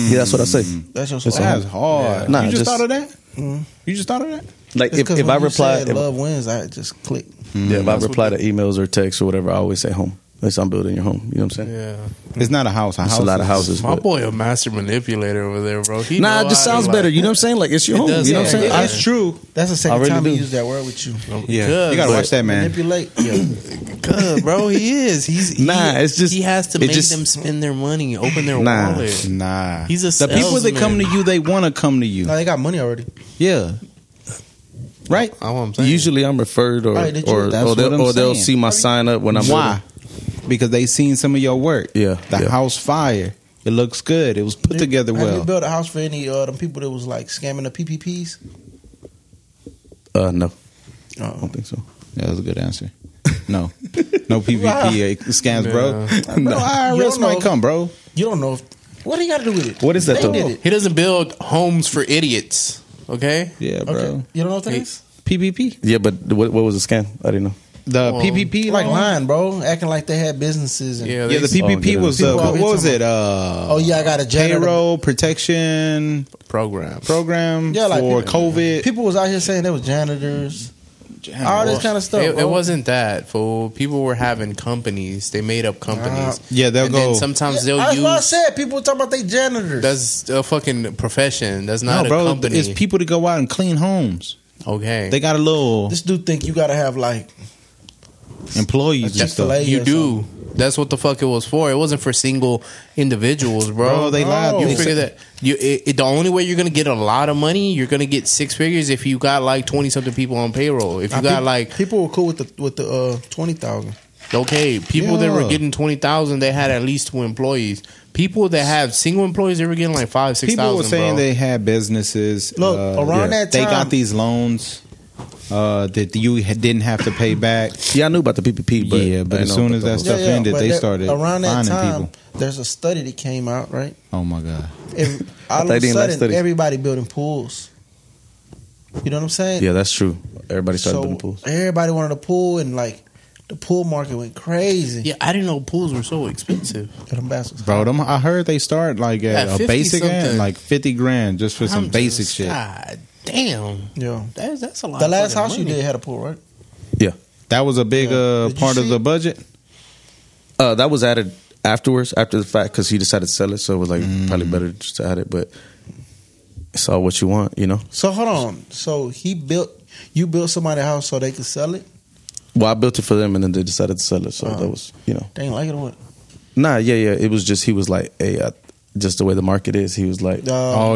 Yeah, that's what I say. That's hard. Nah, you just thought of that? You just thought of that? Like if I reply, love wins, I just click. Yeah, if I reply to emails or texts or whatever, I always say home. Unless I'm building your home. You know what I'm saying? Yeah. It's not a house. It's a lot of houses. My boy a master manipulator over there, bro. He it just sounds better. You know what I'm saying? Like it's your home. You know what I'm saying? That's true. That's the second time he used that word with you. Yeah, you gotta watch that, man. Manipulate. Good, bro. He is. It's just he has to make them spend their money, open their wallet. Nah, he's a the people that come to you, they want to come to you. No, they got money already. Yeah. Right. Usually I'm referred or they'll see my sign up when I'm why? Because they seen some of your work. Yeah. The house fire. It looks good. It was put together well. Have you built a house for any of them people that was like scamming the PPPs? No. I don't think so. That was a good answer. No. No PPP scams, bro. No, IRS might come, bro. You don't know. What do you got to do with it? What is that, though? He doesn't build homes for idiots. Okay? Yeah, bro. Okay. You don't know what that is? PPP? Yeah, but what was the scam? I didn't know. The PPP, like lying, bro, acting like they had businesses. And the PPP was what was it? I got a payroll protection program. Yeah, like for COVID. People was out here saying they was janitors. All this kind of stuff. It wasn't that, fool. People were having companies. They made up companies. Yeah, they'll go. Sometimes they'll that's use. That's what I said. People talk about they janitors. That's a fucking profession. That's not a company. It's people to go out and clean homes. Okay. They got a little. This dude think you got to have like employees and stuff. You do. That's what the fuck it was for. It wasn't for single individuals, bro. They lied. You figure that the only way you're gonna get a lot of money, you're gonna get six figures if you got like 20 something people on payroll. If you got like people were cool with the 20,000. Okay, people that were getting 20,000, they had at least 2 employees. People that have single employees, they were getting like 5,000-6,000. People were saying they had businesses. Look, around that time, they got these loans. That you didn't have to pay back. Yeah, I knew about the PPP, but as soon as that stuff ended, they started around that finding time. people. There's a study that came out, right? Oh my god! All of a sudden, everybody building pools. You know what I'm saying? Yeah, that's true. Everybody started building pools. Everybody wanted a pool, and like the pool market went crazy. Yeah, I didn't know pools were so expensive. Bro, I heard they start like at a basic end, like $50,000 just for some basic shit. God damn. Yeah, that's a lot. The last house you did had a pool, right? Yeah, that was a big part of the budget. That was added afterwards, after the fact, because he decided to sell it. So it was like probably better just to add it, but it's all what you want, you know. So hold on. So you built somebody's house so they could sell it. Well, I built it for them, and then they decided to sell it. So that was, you know, they didn't like it or what? Nah, yeah. It was just he was like, hey, just the way the market is. He was like,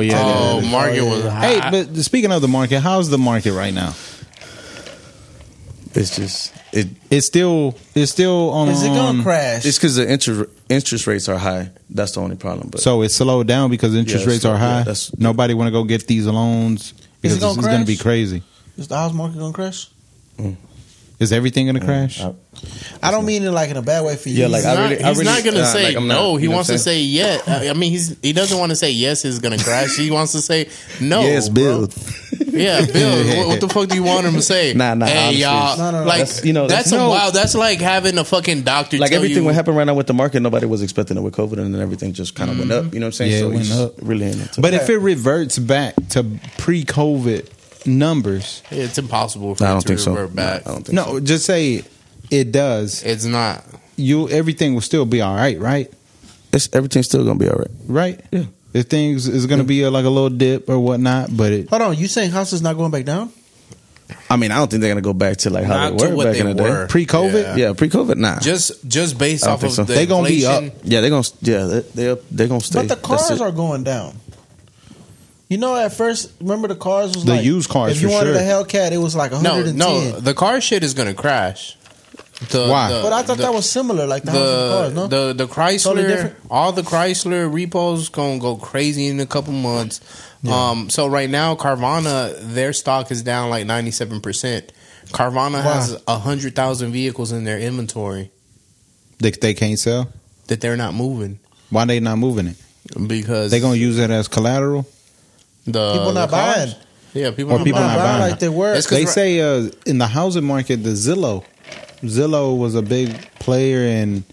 market was high. Hey, but speaking of the market, how's the market right now? It's just it's still on. Is it gonna crash? It's because the interest rates are high. That's the only problem. But so it's slowed down because interest rates are high. Nobody want to go get these loans because it's going to be crazy. Is the house market going to crash? Is everything going to crash? I don't mean it like in a bad way for you. Yeah, like he's not going to say no. He wants to say yes. I mean, he doesn't want to say yes. It's going to crash. He wants to say no. Yes, build. Yeah, build. What the fuck do you want him to say? Nah. Hey, honestly. y'all. No. Like that's wild. That's like having a fucking doctor. Like tell everything you, what happened right now with the market, nobody was expecting it with COVID, and then everything just kind of went up. You know what I'm saying? Yeah, so it went up. Really. But if it reverts back to pre-COVID numbers, it's impossible for it to revert back. I don't think so. No, just say it does. It's not. Everything will still be all right, right? Everything's still gonna be all right, right? Yeah. If things is gonna be like a little dip or whatnot, but hold on, you saying houses not going back down? I mean, I don't think they're gonna go back to like how they were back in the day, pre-COVID. Yeah, pre-COVID. Nah, just based off of the they're gonna be up. Yeah, they're gonna stay. But the cars are going down. You know, at first, remember the cars was the like used cars. If you wanted a Hellcat, it was like 110. No, the car shit is gonna crash. Why? But I thought that was similar, like the cars. No, the Chrysler, totally all the Chrysler repos gonna go crazy in a couple months. Yeah. So right now, Carvana, their stock is down like 97%. Carvana has 100,000 vehicles in their inventory they can't sell. That they're not moving. Why they not moving it? Because they're gonna use it as collateral. People not buying. Yeah, people not buying like they were. They say in the housing market, the Zillow was a big player, and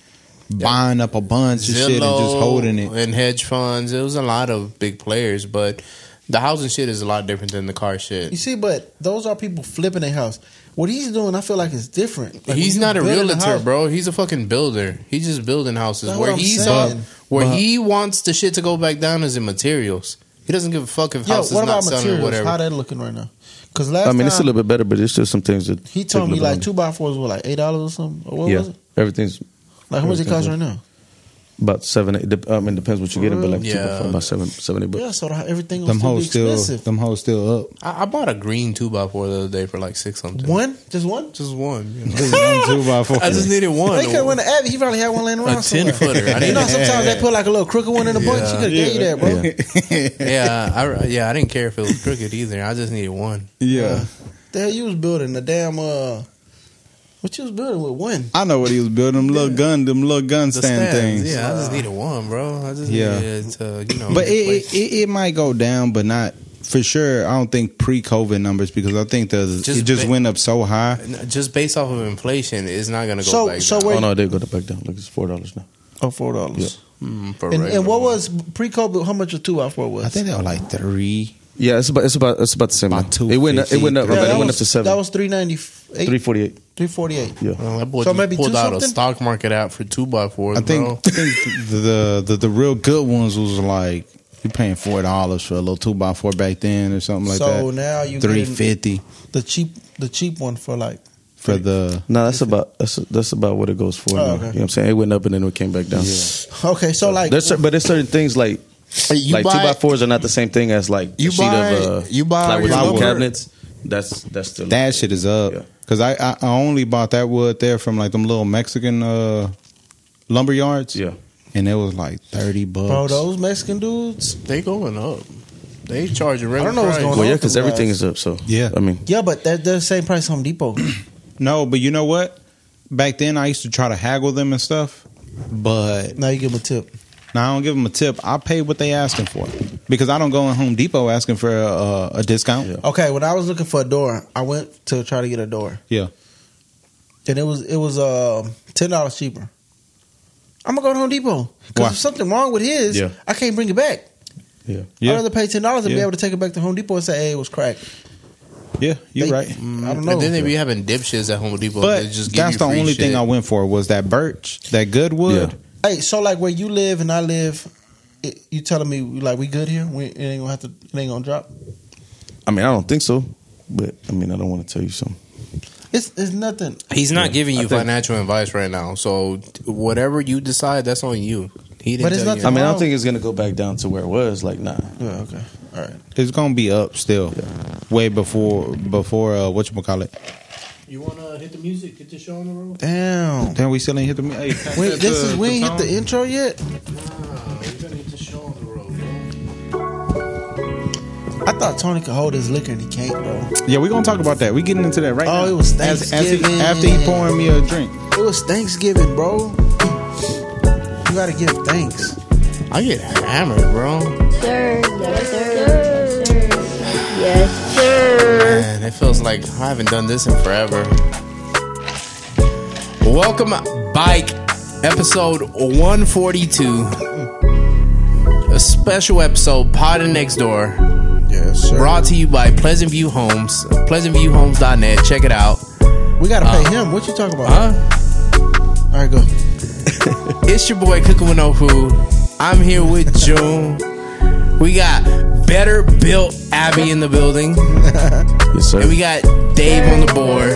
buying up a bunch of shit and just holding it. And hedge funds. It was a lot of big players, but the housing shit is a lot different than the car shit. You see, but those are people flipping their house. What he's doing, I feel like it's different. Like he's not a realtor, bro. He's a fucking builder. He's just building houses. That's where he's he wants the shit to go back down is in materials. He doesn't give a fuck if house is not selling or whatever. How that looking right now? Because last time, it's a little bit better, but there's still some things that he told me like 2x4s were like $8 or something. Or what was it? Everything's like how much it cost right now? About $7, $8. It depends what you get, but like 2x4 about $70. Yeah, so everything was still expensive. Them hoes still up. I bought a green 2x4 the other day for like $6 something. One? Just one? Just one. You know? Just one 2x4. I just needed one. They could have went to Abby. He probably had one laying around. A 10-footer. You know, sometimes they put like a little crooked one in a bunch. He could have gave you that, bro. I didn't care if it was crooked either. I just needed one. Yeah. The hell you was building the damn what you was building with one? I know what he was building. Them little gun stand things. Yeah, I just needed one, bro. I just needed to, But it might go down, but not for sure. I don't think pre-COVID numbers because I think it just went up so high. Just based off of inflation, it's not going to go back down. Oh no, they go back down. Look, it's $4 now. Oh, $4. Yeah. And what was pre-COVID? How much a 2x4 was? I think they were like 3. Yeah, it's about the same. About it went up. It went up to 7. That was $348. $348. Yeah. That boy so just maybe pulled out a stock market app for 2x4s. I think the real good ones was like you paying $4 for a little 2x4 back then or something like that. So now you $350. The cheap one for like. That's about what it goes for. Oh, okay. You know what I'm saying? It went up and then it came back down. Yeah. Okay, so like, there's certain things like 2x4s are not the same thing as like you buy plywood cabinets. That's still that shit is up because I only bought that wood there from like them little Mexican lumber yards. Yeah, and it was like $30. Bro, those Mexican dudes, they going up. They charging regular. I don't know what's going on. Well, yeah, because everything is up. So yeah, I mean, yeah, but they're the same price Home Depot. No, but you know what? Back then I used to try to haggle them and stuff, but now you give them a tip. Now I don't give them a tip. I pay what they asking for because I don't go in Home Depot asking for a discount. Yeah. Okay, when I was looking for a door, I went to try to get a door. Yeah, and it was $10 cheaper. I'm gonna go to Home Depot because if something wrong with his, I can't bring it back. Yeah, I'd rather pay $10 and be able to take it back to Home Depot and say, "Hey, it was cracked." Yeah, you're right. I don't know. And then they be having dipshits at Home Depot. But they just give that's you the free only shit. thing I went for was that birch, that good wood. Yeah. Hey, so like where you live and I live, you telling me like we good here? It ain't gonna drop. I mean, I don't think so, but I mean, I don't want to tell you something. It's nothing. He's not giving you financial advice right now. So whatever you decide, that's on you. He didn't. But it's tell not. you. I mean, I don't think it's gonna go back down to where it was. Like, nah. Yeah, okay. All right. It's gonna be up still, way before whatchamacallit. You wanna hit the music? Get the show on the road. Damn, we still ain't hit the. Hey, we ain't hit the intro yet. We're gonna hit the show on the road, bro. I thought Tony could hold his liquor and he can't, bro. Yeah, we're gonna talk about that. We getting into that right now. Oh, it was Thanksgiving. After he pouring me a drink. It was Thanksgiving, bro. You gotta give thanks. I get hammered, bro. Sir, yes, sir. Yes, sir. Man, it feels like I haven't done this in forever. Welcome, Bike, episode 142. A special episode, Podding Next Door. Yes, sir. Brought to you by Pleasant View Homes. PleasantViewHomes.net. Check it out. We gotta pay him. What you talking about? Huh? All right, go. It's your boy Cooking with No Food. I'm here with June. We got Better Built Abby in the building. Yes, sir. And we got Dave on the board.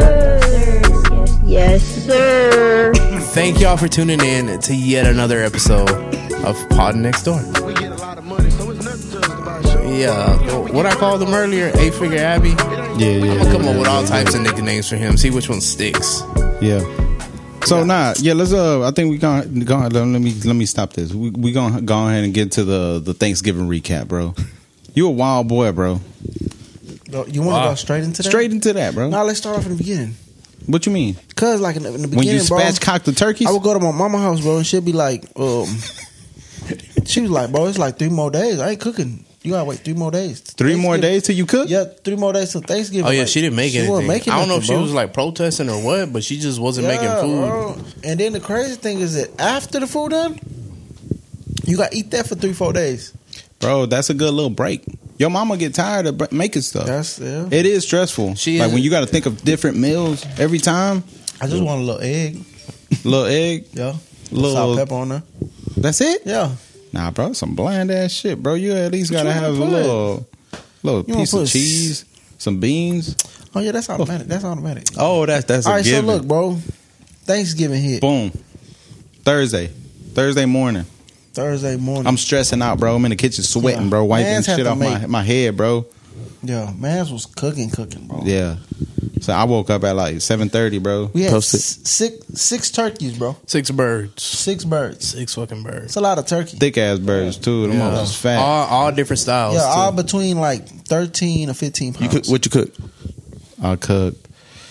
Yes, sir. Thank y'all for tuning in to yet another episode of Podding Next Door. We get a lot of money, so it's nothing to us about show. Yeah, what I called him earlier, 8-Figure Abby. Yeah. I'm gonna come up with all types of nicknames for him. See which one sticks. Yeah. So let's. I think we gonna let me stop this. We gonna go ahead and get to the Thanksgiving recap, bro. You a wild boy, bro. You want to go straight into that? Straight into that, bro. Now let's start off in the beginning. What you mean? Cause like in the beginning, when you bro, spatchcock the turkeys, I would go to my mama's house, bro, and she'd be like, she was like, bro, it's like 3 more days. I ain't cooking. You gotta wait 3 more days. 3 more days till you cook? Yeah, 3 more days till Thanksgiving. Oh yeah, Like, she didn't make she anything. wasn't making I don't know if nothing, she bro. was like protesting or what, but she just wasn't making food. Bro. And then the crazy thing is that after the food done, you gotta eat that for 3-4 days. Bro, that's a good little break. Your mama get tired of making stuff. It is stressful. Like when you got to think of different meals every time. I just want a little egg. Little egg? Yeah. Little salt, pepper on there. That's it? Yeah. Nah, bro, some bland ass shit, bro. You at least gotta have a little piece of cheese, some beans. Oh yeah, that's automatic. That's automatic. Oh, that's all a right. given. So look, bro, Thanksgiving hit. Boom. Thursday morning. I'm stressing out, bro. I'm in the kitchen sweating, bro, wiping shit off my head, bro. Yeah, man's was cooking, bro. Yeah. So I woke up at like 7:30, bro. We had six turkeys, bro. 6 birds. 6 birds. 6 fucking birds. It's a lot of turkey. Thick ass birds too. Them was fat. All different styles. Yeah, too. all between like 13 or 15 pounds. What you cook? I cooked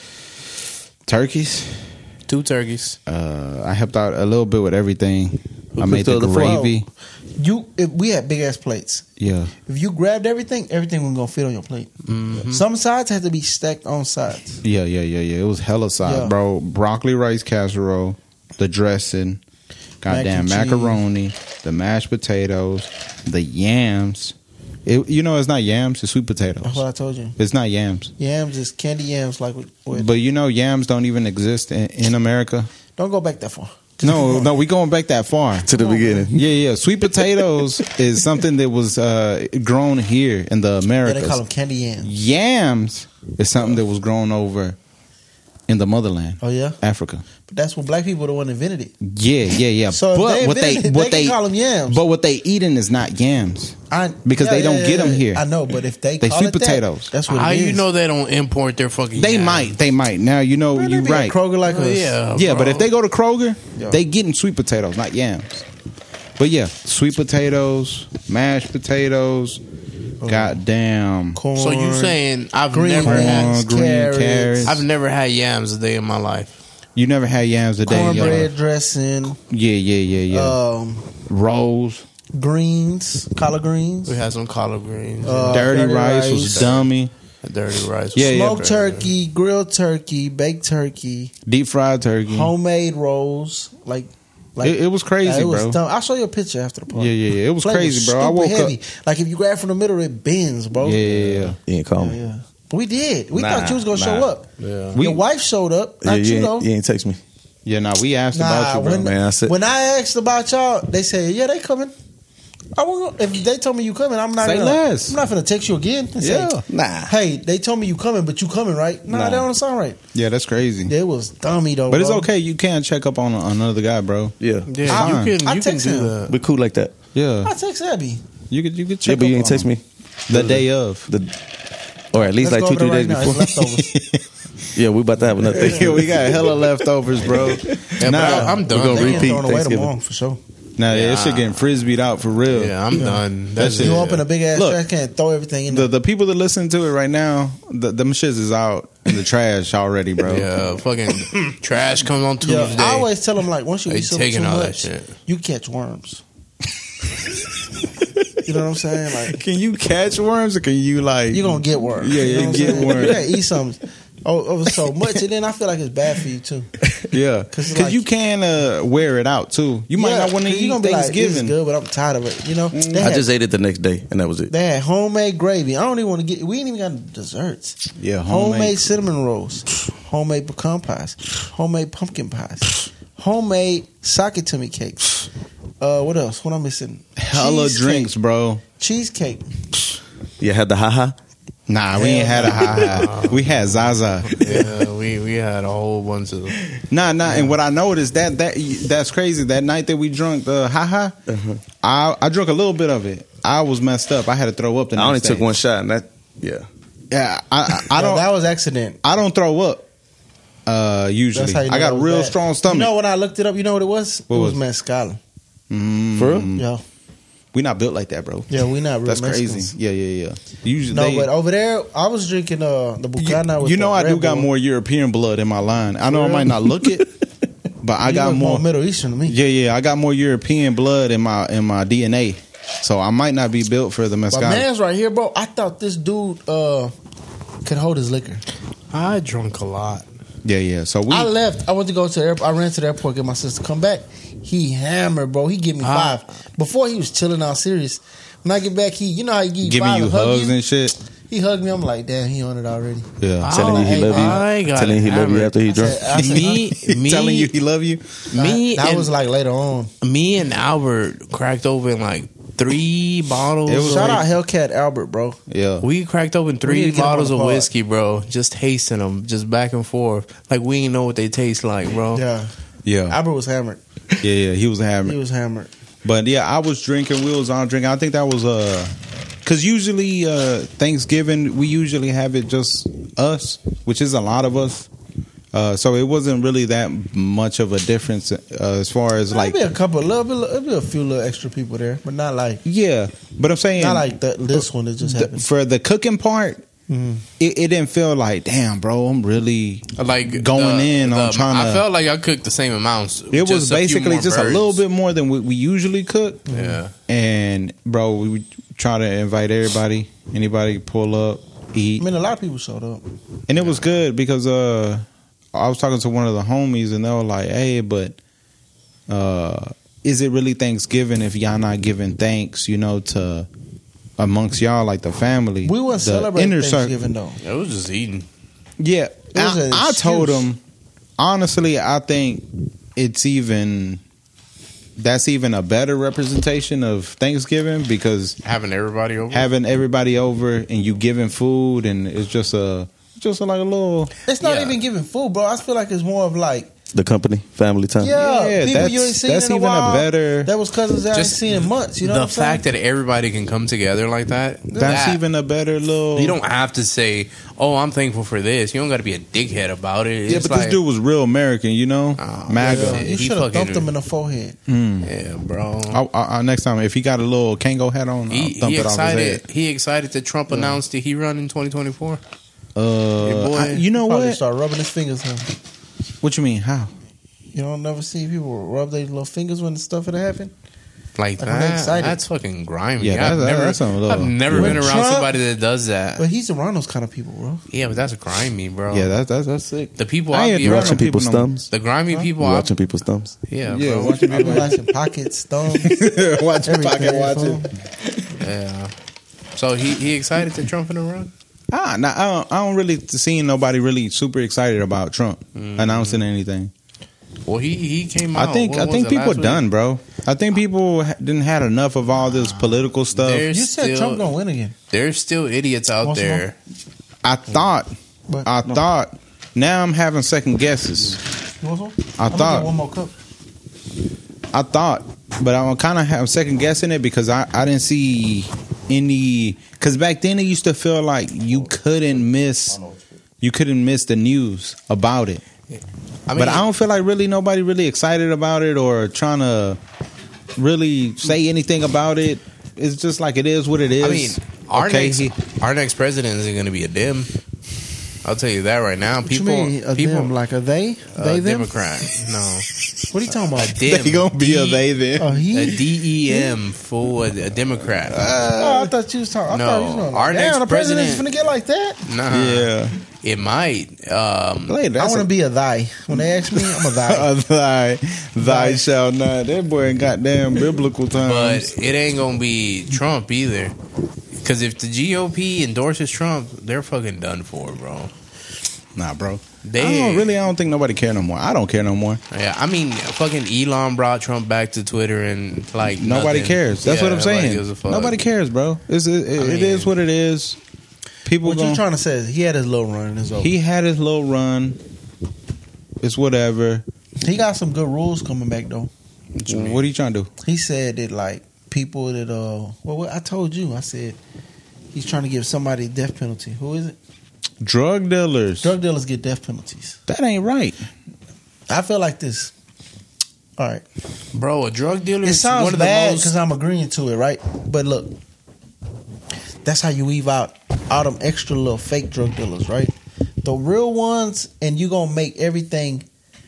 turkeys. 2 turkeys. I helped out a little bit with everything. I made the the gravy. We had big ass plates. Yeah. If you grabbed everything was gonna fit on your plate. Mm-hmm. Some sides had to be stacked on sides. Yeah. It was hella size, Yeah. bro. Broccoli rice casserole, the dressing, goddamn Mac and macaroni, the mashed potatoes, the yams. It's not yams, it's sweet potatoes. That's what I told you. It's not yams. Yams is candy yams, like with But yams don't even exist in America. Don't go back that far. No, we going back that far. To the beginning. Yeah. Sweet potatoes is something that was grown here in the Yeah, Americas. they call them candy yams. Yams is something that was grown over in the motherland. Oh yeah, Africa. but that's when black people the one invented it. Yeah. So but if what they can call them yams. But what they eating is not yams. Because they don't get them here. I know, but if they They call sweet it that, potatoes. that's what How it is. you know they don't import their fucking They yams? might. Now you know Man, you they be at right. Kroger like us. Yeah, But if they go to Kroger, Yeah. they getting sweet potatoes, not yams. But yeah, sweet potatoes, mashed potatoes, goddamn Corn, So you saying I've green never had green carrots. I've never had yams a day in my life. You never had yams a day, cornbread dressing, Yeah. Rolls, greens, collard greens, We had some collard greens, dirty rice was dummy. dirty rice, Yeah, smoked turkey, grilled turkey, baked turkey, Deep fried turkey. homemade rolls. Like It was crazy, it was bro. dumb. I'll show you a picture after the party. Yeah. It was Plate crazy, bro. I stupid woke heavy. up. Like if you grab from the middle, it bends, bro. Yeah. You ain't call me. Yeah. But we did. We Nah, thought you was gonna show nah. up. Yeah. We- Your wife showed up. Not you though. You ain't text me. Yeah, we asked about you, bro. When I asked about y'all, they said, "Yeah, they coming." I won't go. If they told me you coming, I'm not. Say less. I'm not gonna text you again. And say, Yeah. Nah. Hey, they told me you coming, but you coming, right? Nah, Nah. that don't sound right. Yeah, that's crazy. It was dummy though. But it's bro. okay. You can check up on another guy, bro. Yeah. Yeah, Fine. you can I do text him. that. We cool like that. Yeah, I text Abby. you could check. Yeah, but you up ain't on text him. me. the day of. Or at least Let's like go 2-3 over days there right now. It's before. leftovers. Yeah, we about to have another thing. Yeah, we got hella leftovers, bro. Yeah, but Nah, I'm done. We're gonna They repeat getting thrown away Thanksgiving. tomorrow for sure. Nah, that shit getting frisbeed out for real. Yeah, I'm done. That's shit- You it. open a big ass Look, trash can, throw everything in there. The people that listen to it right now, them shits is out in the trash already, bro. Yeah, fucking trash comes on Yeah, Tuesday. I always tell them like once you They eat something taking too all that much, shit. you catch worms. You know what I'm saying? Like Can you catch worms or can you like? you're gonna get worms. Yeah, You know you what get I'm saying? worms. You gotta eat something over so much, and then I feel like it's bad for you too. Yeah, 'Cause because like- you can wear it out too. You might not want to 'cause you eat gonna be like, this is Thanksgiving. good, but I'm tired of it. You know, they I had, just ate it the next day, and that was it. they had homemade gravy. I don't even want to get. We ain't even got desserts. Yeah, homemade cinnamon rolls, homemade pecan pies, homemade pumpkin pies, homemade sake to me cakes. What else? What I'm missing? Hella Cheesecake. drinks, bro. Cheesecake. You had the haha. Nah, we ain't had a ha. We had Zaza. Yeah, we had a whole bunch of. Nah. And what I noticed that's crazy. That night that we drunk the ha, I drank a little bit of it. I was messed up. I had to throw up the I next only day. took one shot, and that Yeah, I Yeah, don't. that was accident. I don't throw up. Usually, That's how you know I got that a was real bad. strong stomach. You know when I looked it up, you know what it was? What it was was mescal. for real. Yeah, We not built like that, bro. yeah, we not real That's Mexicans. crazy. Yeah. Usually, No, they, but over there, I was drinking the Bucana. with you know, the I do Red got Bull. more European blood in my line. I know I real? might not look it, but I You got look more. Middle Eastern to me. Yeah. I got more European blood in my DNA. So I might not be built for the mezcal. My man's right here, bro. I thought this dude could hold his liquor. I drunk a lot. Yeah. So I left. I went to go to the airport. I ran to the airport, get my sister come back. He hammered, bro. He give me 5. Before he was chilling out serious. When I get back, you know how he give you giving 5 you hugs and shit. He hugged me. I'm like, damn, he on it already. Yeah, telling you he love you. Telling he love you after he drunk. Me, telling you he love you. That was like later on. Me and Albert cracked open like 3 bottles. Shout out Hellcat Albert, bro. Yeah, we cracked open 3 bottles of whiskey, bro. Just tasting them, just back and forth. Like we didn't know what they taste like, bro. Yeah. Albert was hammered. Yeah, he was hammered. He was hammered. But yeah, I was drinking. We was on drinking. I think that was because usually Thanksgiving we usually have it just us, which is a lot of us. So it wasn't really that much of a difference as far as like maybe it'll be a few little extra people there, but not like But I'm saying not like this one. It just happened for the cooking part. Mm-hmm. It didn't feel like, damn, bro, I'm really like going in on trying to. I felt like I cooked the same amounts. It was basically just birds. A little bit more than we usually cook. Yeah. And bro, we try to invite everybody, anybody pull up, eat. I mean, a lot of people showed up, and it was good because I was talking to one of the homies, and they were like, "Hey, but is it really Thanksgiving if y'all not giving thanks, to amongst y'all like the family?" We weren't celebrating Thanksgiving though. It was just eating. Yeah, I told him honestly, I think that's even a better representation of Thanksgiving because having everybody over and you giving food, and it's just like a little. It's not even giving food, bro. I feel like it's more of like the company, family time. Yeah, people you ain't seen that's in a even while. A better. That was cousins I ain't seen in months. You know, the fact that everybody can come together like that. That's even a better little. You don't have to say, "Oh, I'm thankful for this." You don't got to be a dickhead about it. Yeah, but this dude was real American, MAGA. Yeah, you should have thumped him in the forehead. Yeah, bro. Next time, if he got a little Kango hat on, I'll thump it off his head. He excited that Trump announced that he run in 2024. You know what? Start rubbing his fingers. What you mean? How? You don't never see people rub their little fingers when the stuff would happen? Like that? That's fucking grimy. Yeah, I've never been around somebody that does that. But he's around those kind of people, bro. Yeah, but that's grimy, bro. Yeah, that's sick. The people I be watching people's thumbs. The grimy people watching people's thumbs. Yeah, bro. Watching people watching pockets, thumbs. watching watching. Yeah. So he excited to Trump in the run? I don't really see nobody really super excited about Trump announcing anything. Well, he came out. I think people done, bro. I think people didn't had enough of all this political stuff. You said Trump gonna win again. There's still idiots out there. I thought. Now I'm having second guesses. I thought one more cup. But I'm kind of have second guessing it because I didn't see any. Because back then it used to feel like you couldn't miss the news about it. But I don't feel like really nobody really excited about it or trying to really say anything about it. It's just like it is what it is. I mean, our next president isn't going to be a Dem. I'll tell you that right now. People, them, like a they them? Democrat. No, what are you talking about? They gonna be a they them? A DEM for a Democrat. I thought you was talking. Our next the president's gonna get like that. Nah, yeah, it might. I want to be a thy. When they ask me, I'm a thy. Thy shall not. That boy ain't goddamn biblical times. But it ain't gonna be Trump either. Because if the GOP endorses Trump, they're fucking done for, bro. Nah, bro. I don't think nobody care no more. I don't care no more. Yeah, I mean, fucking Elon brought Trump back to Twitter and like nobody cares. That's what I'm saying. Nobody cares, bro. It is what it is. People. What you trying to say is he had his little run. He had his little run. It's whatever. He got some good rules coming back though. What are you trying to do? He said that like people that well, I told you. I said he's trying to give somebody a death penalty. Who is it? Drug dealers. Drug dealers get death penalties. That ain't right. I feel like this. All right, bro. A drug dealer. It sounds bad because I'm agreeing to it, right? But look, that's how you weave out all them extra little fake drug dealers, right? The real ones, and you gonna make everything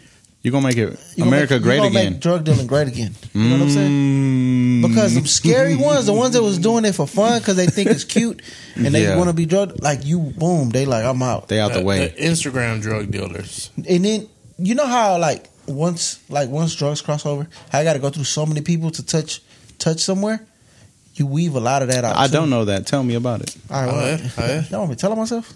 You're gonna make it America great again. Make drug dealing great again. You know what I'm saying? Because them scary ones, the ones that was doing it for fun because they think it's cute and they want to be drug, like you, boom, they like, I'm out. They out the way. The Instagram drug dealers. And then you know how like once drugs cross over, I got to go through so many people to touch somewhere. You weave a lot of that out. I don't know that. Tell me about it. All right, y'all want me to tell myself?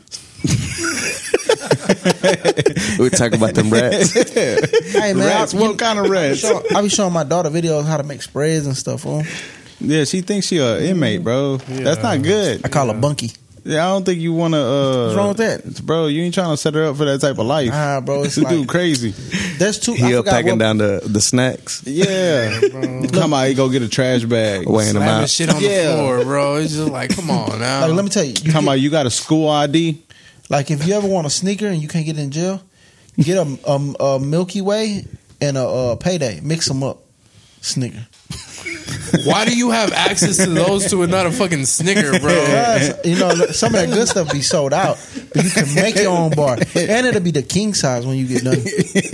We're talking about them rats. Hey man, rats? What kind of rats? I be showing my daughter videos how to make sprays and stuff. Yeah, she thinks she an inmate, bro. Yeah. That's not good. I call her Bunky. Yeah, I don't think you want to. What's wrong with that, bro? You ain't trying to set her up for that type of life. Bro, it's this dude crazy. There's two. He up packing down the snacks. Yeah, come on, he go get a trash bag, weighing them out. Shit on the floor, bro. It's just like, come on now. Like, let me tell you, come on, you got a school ID. Like, if you ever want a sneaker and you can't get in jail, get a Milky Way and a Payday. Mix them up. Snicker. Why do you have access to those two and not a fucking Snicker, bro? Because, you know, some of that good stuff be sold out. But you can make your own bar. And it'll be the king size when you get done.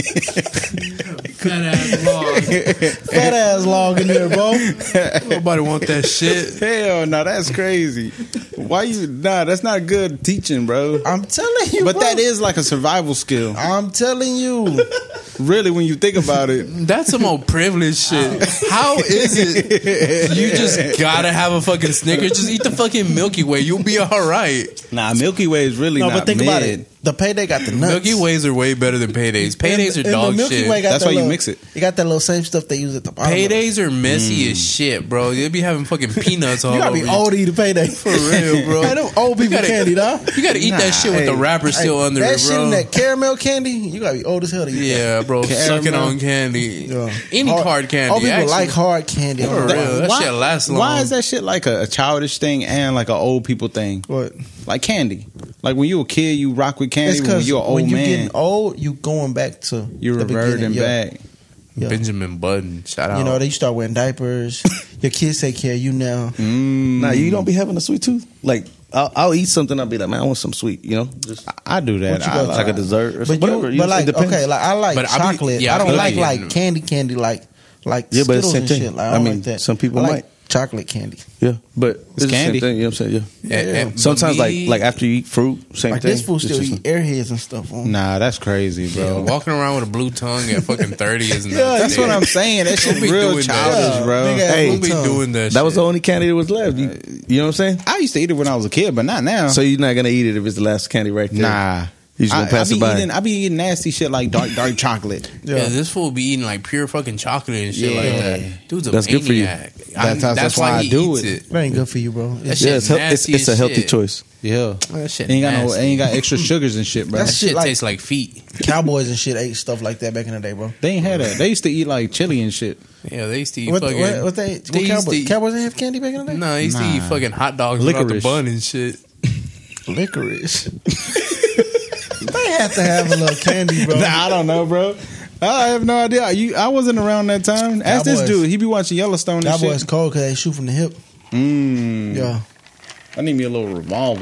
Fat ass log. Fat ass log in there, bro. Nobody want that shit. Hell no, that's crazy. Why you? Nah, that's not good teaching, bro. I'm telling you, but bro. that is like a survival skill. I'm telling you. Really, when you think about it, that's some old privileged shit. How is it you just gotta have a fucking Snickers? Just eat the fucking Milky Way. You'll be all right. Nah, Milky Way is really not but think mid. about it. The Payday got the nuts. Milky Ways are way better than Paydays. Paydays are dog shit. That's why you mix it. You got that little same stuff they use at the bottom. Paydays are messy as shit, bro. They be having fucking peanuts all over. You gotta be old to eat a Payday. For real, bro. Hey, them old people candy, dog. You gotta eat that shit with the wrapper still under that it, bro. That shit in that caramel candy, you gotta be old as hell to eat that. Bro. Sucking on candy. Yeah. Any hard candy. Old people like hard candy. For real. That shit lasts long. Why is that shit like a childish thing and like an old people thing? What? Like candy. Like when you a kid, you rock with candy. When you're an old man. When you getting old, you going back to you reverting back. Yeah. Benjamin Button, shout out. You know, they start wearing diapers. Your kids take care of you now. Nah, you don't be having a sweet tooth. Like I'll eat something. I'll be like, man, I want some sweet. You know, just I do that. I like a dessert or something. Whatever. But like, okay, like I like chocolate. I don't like candy like yeah, but Skittles same and thing. shit. Like, I mean, like that. some people like might chocolate candy. Yeah, but it's candy. The same thing, you know what I'm saying? Yeah. Sometimes like after you eat fruit, same like thing. This fool still eat airheads and stuff. Nah, that's crazy, bro. Yeah, walking around with a blue tongue at fucking 30 is not. Yeah, that's what I'm saying. That shit real childish, bro. Hey, don't be doing that. That was the only candy that was left. You know what I'm saying? I used to eat it when I was a kid, but not now. So you're not gonna eat it if it's the last candy right there? Nah. You just gonna pass it by. I be eating nasty shit like dark chocolate. Yeah, this fool be eating like pure fucking chocolate and shit like that. Dude's a that's maniac. Good for you. That's why I do it. That ain't good for you, bro. It's a healthy choice. Yeah, that shit ain't got extra sugars and shit, bro. That shit tastes like feet. Cowboys and shit ate stuff like that back in the day, bro. They ain't had that. They used to eat like chili and shit. Yeah, they used to eat Cowboys didn't have candy back in the day? No, they used to eat fucking hot dogs without the bun and shit. Licorice. They have to have a little candy, bro. Nah, I don't know, bro. I have no idea. I wasn't around that time. Ask this dude. He be watching Yellowstone and shit. Cowboys cold because they shoot from the hip. Yeah. I need me a little revolver.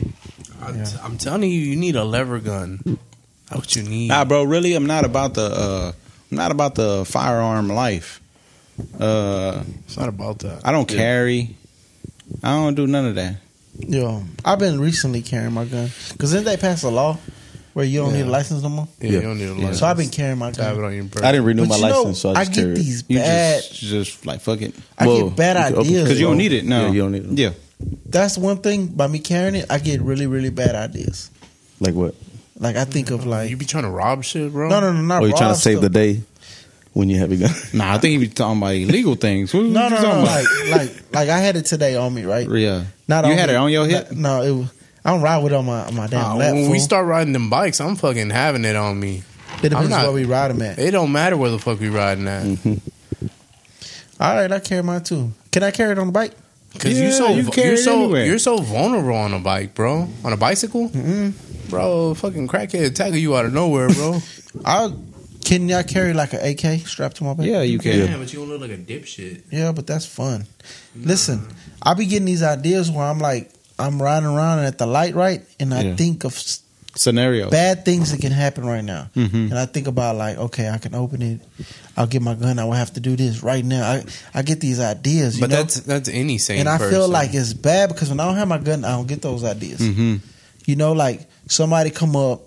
I'm telling you, you need a lever gun. That's what you need. Nah, bro. Really, I'm not about the firearm life. It's not about that. I don't carry. I don't do none of that. Yo, I've been recently carrying my gun because then they passed a law where you don't need a license no more. Yeah, you don't need a license. So I've been carrying my gun. Have it on your birth. I didn't renew my license, so I just get these bad. Just like fuck it. I get bad ideas because you don't need it. No, yeah, you don't need it. Yeah, that's one thing by me carrying it. I get really, really bad ideas. Like what? Like I think of like you be trying to rob shit, bro. No, not. Or you trying to save the day when you have a gun? Nah, I think he be talking about illegal things. What no. Like I had it today on me, right? Yeah. Not you on had me. it on your hip? No, it was. I don't ride with it on my damn lap. When we start riding them bikes, I'm fucking having it on me. It depends where we ride them at. It don't matter where the fuck we riding at. Mm-hmm. All right, I carry mine too. Can I carry it on the bike? Because you're so vulnerable on a bike, bro. On a bicycle, bro. Fucking crackhead tackle you out of nowhere, bro. Can y'all carry like an AK strapped to my back? Yeah, you can. Yeah, but you don't look like a dipshit. Yeah, but that's fun. Listen, I be getting these ideas where I'm like, I'm riding around and at the light, right? And I think of scenarios, bad things that can happen right now. Mm-hmm. And I think about like, okay, I can open it. I'll get my gun. I will have to do this right now. I get these ideas, but know? that's any sane and I person. feel like it's bad because when I don't have my gun, I don't get those ideas. Mm-hmm. You know, like somebody come up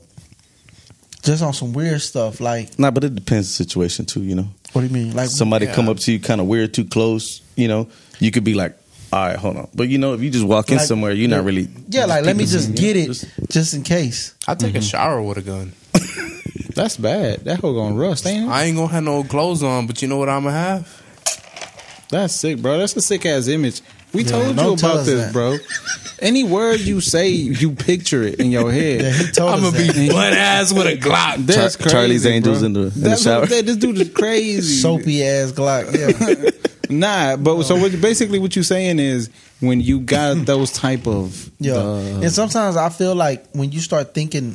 just on some weird stuff. Like, nah, but it depends on the situation too. You know, what do you mean? Like somebody come up to you kind of weird, too close. You know, you could be like, all right, hold on. But you know, if you just walk in like, somewhere, you're not really. Yeah, like let me just get it, just in case. I take a shower with a gun. That's bad. That hoe gonna rust, ain't it? I ain't gonna have no clothes on, but you know what I'm gonna have? That's sick, bro. That's a sick ass image. We told you don't tell about us this, that. bro. Any word you say, you picture it in your head. Yeah, he told I'm us gonna that. be butt ass with a Glock. That's crazy, Charlie's bro. Angels in the That's shower. What this dude is crazy. Soapy ass Glock. Yeah. Nah, but so basically what you're saying is when you got those type of And sometimes I feel like when you start thinking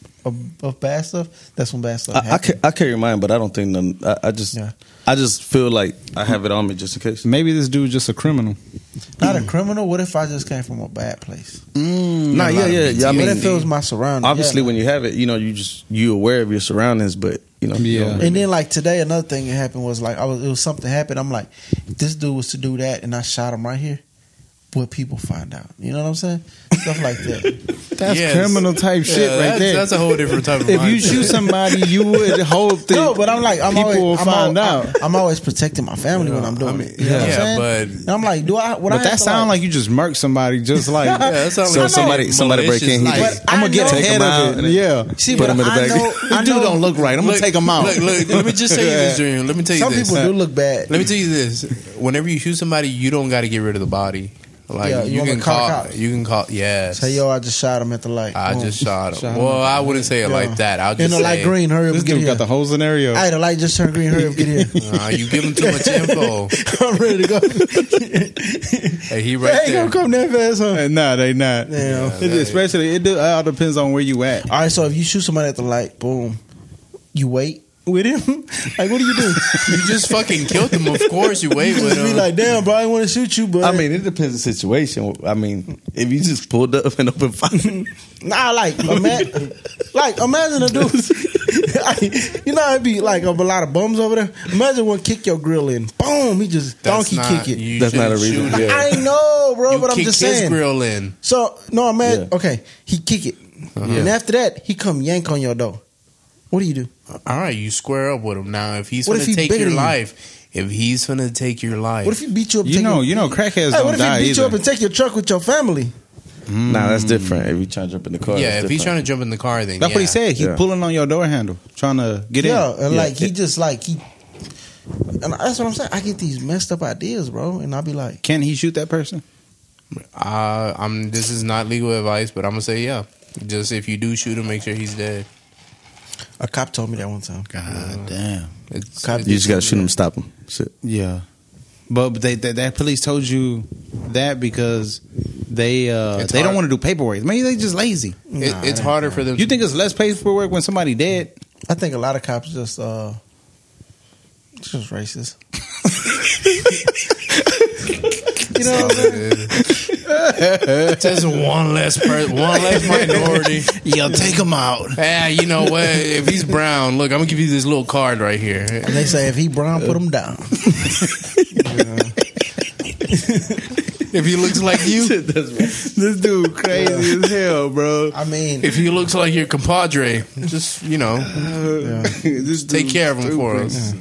of bad stuff, that's when bad stuff happens. I carry mine, but I don't think none. I just feel like I have it on me just in case. maybe this dude's just a criminal. Not a criminal. What if I just came from a bad place? Nah, yeah. I What mean, if it was my surroundings? obviously, Yeah, when you have it, you know, you aware of your surroundings, but you know, you Yeah. don't And then like today, another thing that happened was like it was something happened. I'm like, if this dude was to do that, and I shot him right here, would people find out? You know what I'm saying? Stuff like that. That's Yes. criminal type shit right there. That's a whole different type of If you mindset. shoot somebody, you would hope that No, but I'm like, people will find out. I'm always protecting my family when I'm doing it. You know what I'm saying? but And I'm like, do I? Would I But have that to, sound like you just murked somebody, just like that sounds So like somebody break in, he malicious, I'm gonna get I know- ahead of it. Yeah, See, Put but him in the I bag. know, this dude don't look right. I'm gonna take him out. Look, let me just tell you this, Dream. Let me tell you Some this. people do look bad. Let me tell you this. Whenever you shoot somebody, you don't got to get rid of the body. Like Yeah, you you wanna can call the call, cops. you can call. Yes. Say, yo, I just shot him at the light. I Boom. just shot him. Shot him. Well, I wouldn't say it Yeah. like that. I'll In just the say, light green, hurry up This and get dude here. got the whole scenario. Hey, the light just turned green, hurry up, get here. You giving too much info. I'm ready to go. Hey, he They right ain't there. gonna come that fast, huh? Nah, they not. Damn. Especially, it all depends on where you at. All right, so if you shoot somebody at the light, boom, you wait with him. Like, what do you do? You just fucking killed him. Of course, you wait You with just be him. like, damn, bro, I want to shoot you, but I mean, it depends on the situation. I mean, if you just pulled up and opened fire, nah, imagine a dude. You know, it'd be like a lot of bums over there. Imagine one kick your grill in, boom, he just That's donkey not- kick it. you That's not a shouldn't reason. shoot him. I know, bro, You but I'm kick just his saying. grill in. So no, imagine. Yeah. Okay, he kick it, and after that, he come yank on your door. What do you do? All right, you square up with him now. If he's What gonna if he take bigger your than you? life, if he's gonna take your life, What if he beat you up? You take know, your- crackheads Hey, don't what if die he beat you either. up and take your truck with your family? nah, that's different. If you trying to jump in the car, yeah, that's if he's trying different. to jump in the car, then That's what he said. He's Yeah. pulling on your door handle, trying to get Yeah, in. and Yeah. like he just like he. And that's what I'm saying. I get these messed up ideas, bro, and I'll be like, Can he shoot that person? This is not legal advice, but I'm gonna say yeah. Just if you do shoot him, make sure he's dead. a cop told me that one time. God damn. It's, Cop- You just gotta shoot him, stop him. Shit. Yeah, but that police told you that because they It's don't hard. want to do paperwork. Maybe they just lazy. It's harder for them. You think it's less paperwork when somebody dead? I think a lot of cops just racist. You know what I'm saying? Just one less minority. Yo, take him out. Yeah, you know what? If he's brown, look, I'm gonna give you this little card right here. And they say if he brown, put him down. If he looks like you, This dude crazy as hell, bro. I mean, if he looks like your compadre, just Just take care of him for us.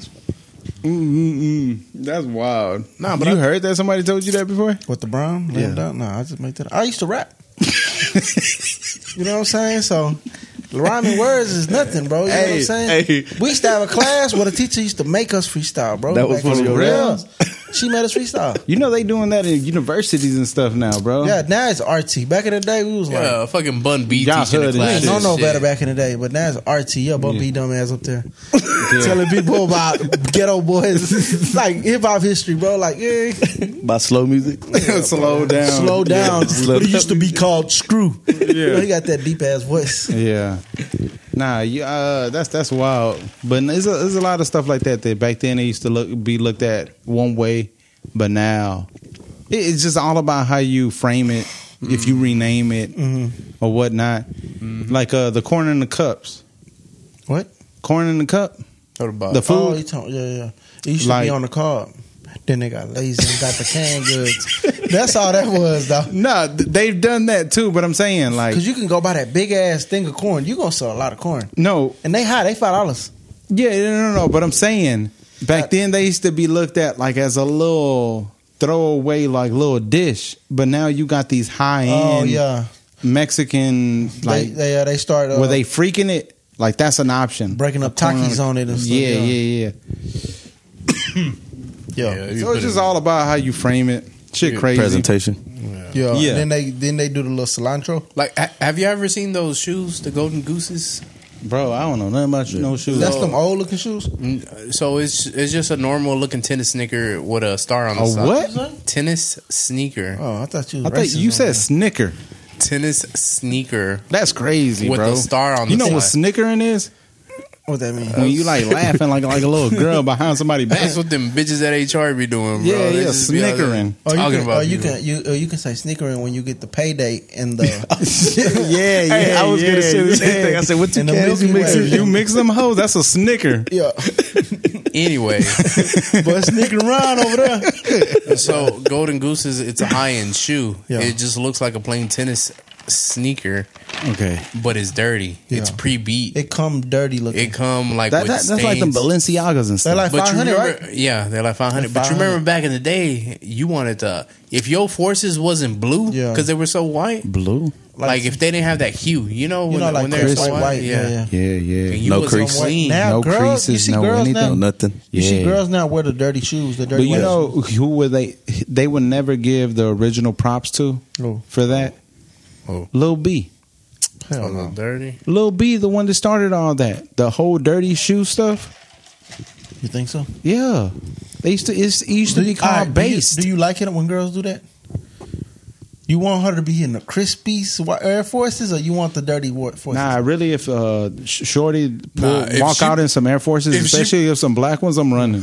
That's wild. Nah, but you I- heard that somebody told you that before? with the brown, lay him down. No, I just make that. I used to rap. You know what I'm saying? So rhyming words is nothing, bro. You know what I'm saying? hey. We used to have a class where the teacher used to make us freestyle, bro. That was Back one of in your school. raps? Yeah. She made us freestyle. You know they doing that in universities and stuff now, bro. Yeah, now it's RT. Back in the day, we was like, Yeah, fucking Bun B Y'all teaching the hood and we class. ain't shit. know no Shit. better back in the day, but now it's RT. Yeah, Bump B dumbass up there telling people about ghetto boys, like hip hop history, bro. Like, yeah, By slow music. Slow down. slow down. Slow What it down. used to be called screw. You know, he got that deep ass voice. Yeah. Nah, that's wild. But there's a lot of stuff like that back then they used to be looked at one way, but now it's just all about how you frame it if you rename it or whatnot. Like the corn in the cups. What? Corn in the cup? What about the food? Oh, yeah. It used to be on the carb. Then they got lazy and got the canned goods. That's all that was, though. No, they've done that too, but I'm saying like... Because you can go buy that big-ass thing of corn. You're going to sell a lot of corn. No. And they high. They $5. Yeah, no. But I'm saying, back then they used to be looked at like as a little throwaway, like little dish. But now you got these high-end Mexican, like... They start... were they freaking it? Like, that's an option. Breaking up Takis on it and stuff. Yeah. So it's just all about how you frame it. Shit crazy. Presentation. Yeah. And then they do the little cilantro. Like, have you ever seen those shoes, the Golden Gooses? Bro, I don't know nothing about no shoes. That's them old looking shoes? So it's just a normal looking tennis sneaker with a star on the side. What? Tennis sneaker. Oh, I thought you said snicker. Tennis sneaker. That's crazy, with bro. With a star on the side. You know what snickering is? What that mean? When you like laughing like a little girl behind somebody's back. That's what them bitches at HR be doing, bro. Yeah, snickering. You can say snickering when you get the payday and the I was gonna say the same thing. I said, what you mix them hoes? That's a snicker. Yeah. Anyway, but sneaking around over there. So Golden Gooses, it's a high end shoe. Yeah. It just looks like a plain tennis sneaker. Okay, but it's dirty. Yeah. It's pre-beat. It come dirty looking. It come like with that's stains. like them Balenciagas and stuff. They're like 500, right? Yeah, they're like 500. But you remember back in the day, you wanted to, if your Forces wasn't blue because they were so white. Blue. Like if they didn't have that hue, when they're so white. Yeah. No creases. Now, no girls, creases, you see no girls anything. Now, nothing. You see girls now wear the dirty shoes, the dirty. But you know who were they? They would never give the original props to for that. Lil B. Hell no. Dirty. Lil B, the one that started all that, the whole dirty shoe stuff. You think so? Yeah, it used to be called bass. Do you like it when girls do that? You want her to be in the crispy Air Forces, or you want the dirty Forces? Nah, really, if Shorty walk out in some Air Forces, especially if some black ones, I'm running.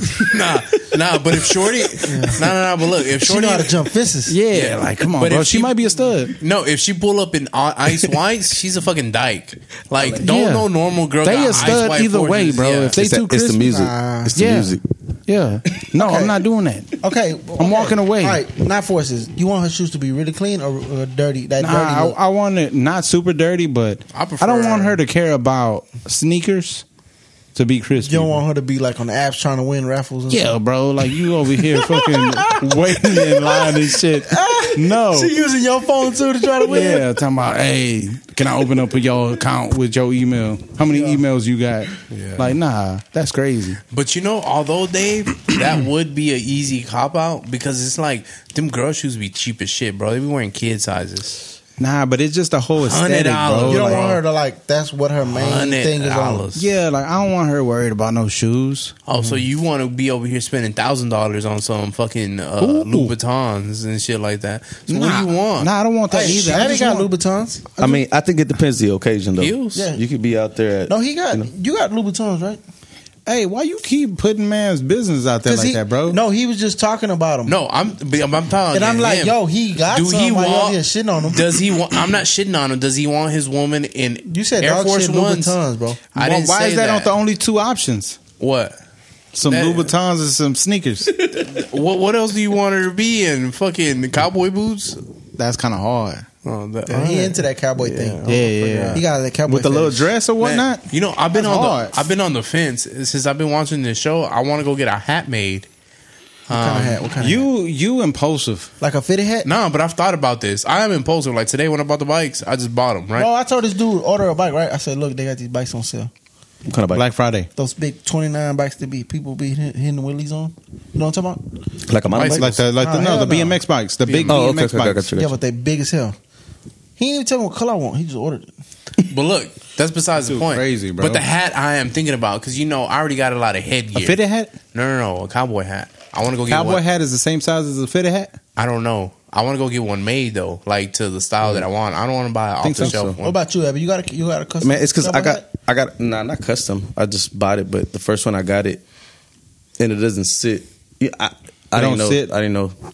Nah, but if Shorty, but look, if Shorty she know how to jump fences, like come on, but bro, she might be a stud. No, if she pull up in ice whites, she's a fucking dyke. Like, no normal girl. They got a stud ice either Forces. way, bro. If they too crispy, it's the music. It's the music. Yeah. No, I'm not doing that. Okay. I'm walking away. All right, not Forces. You want her shoes to be really clean or dirty? Dirty I want it not super dirty, but I don't want her to care about sneakers to be crispy. You don't want her to be like on the apps trying to win raffles and stuff? Bro. Like you over here fucking waiting in line and shit. No. She using your phone too to try to win? Yeah, talking about, hey, can I open up your account with your email? How many emails you got? Yeah. Like, nah, that's crazy. But although, Dave, that would be an easy cop-out because it's like, them girl shoes be cheap as shit, bro. They be wearing kid sizes. Nah, but it's just a whole aesthetic, bro. You don't want her to like. That's what her main thing is on. Yeah, like I don't want her worried about no shoes. Oh, so you want to be over here spending $1,000 on some fucking Louboutins and shit like that? So what do you want? Nah, I don't want that either. I just got Louboutins. I mean, I think it depends the occasion though. Heels? Yeah, you could be out there. You got Louboutins, right? Hey, why you keep putting man's business out there like that, bro? No, he was just talking about him. No, I'm talking. And I'm like, him. Yo, he got some. He want shitting on him? Does he want? I'm not shitting on him. Does he want his woman in you said Air Force Ones, bro? I didn't why say is that not the only two options? What? Some Louboutins and some sneakers. What else do you want her to be in? Fucking cowboy boots? That's kind of hard. He into that cowboy thing. Yeah. He got that cowboy with the little dress or whatnot. Man, I've been on the fence since I've been watching this show. I want to go get a hat made. What kind of hat? What kind of hat? You impulsive. Like a fitted hat? No, but I've thought about this. I am impulsive. Like today when I bought the bikes, I just bought them, right? No, I told this dude order a bike, right? I said, look, they got these bikes on sale. What kind of bike? Black Friday. Those big 29 bikes that people be hitting the wheelies on. You know what I'm talking about? Like a mountain bike? The BMX bikes. The big BMX bikes. Yeah, but they big as hell. He didn't even tell me what color I want. He just ordered it. But look, that's besides the point. Crazy, bro. But the hat I am thinking about, because I already got a lot of headgear. A fitted hat? No, a cowboy hat. I want to go get one. Cowboy hat is the same size as a fitted hat? I don't know. I want to go get one made though, like to the style that I want. I don't want to buy an off the shelf one. What about you, Abby? You got a custom? Man, it's because I got not custom. I just bought it, but the first one I got it, and it doesn't sit. I didn't know.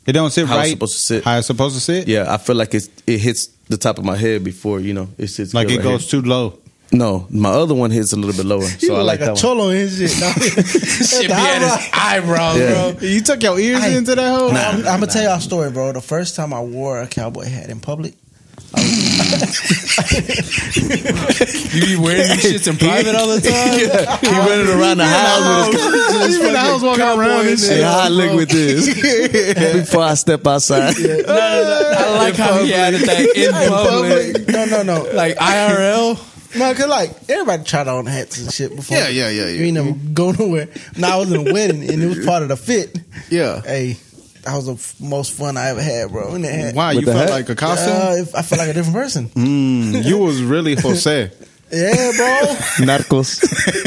It don't sit how right. It's supposed to sit. How it's supposed to sit. Yeah, I feel like it hits the top of my head before it sits. Like it right goes here. too low. No, my other one hits a little bit lower. He So I was like like a that one. cholo in his shit. Shit be at his eyebrows, Yeah. bro. You took your ears into that hole. I'm gonna tell y'all a story, bro. The first time I wore a cowboy hat in public, You be wearing these shits in private all the time? He running around the house with his in the house walking around and Hey, shit. how I look with this before I step outside. I like how he added that in public. No. Like IRL. No, cause like everybody tried on hats and shit before. Yeah. You ain't never go nowhere. Now I was in a wedding and it was part of the fit. Yeah. Hey, that was the most fun I ever had, bro. In that hat. Wow, you With the felt hat? like a costume. I felt like a different person. You was really Jose. Yeah, bro. Narcos.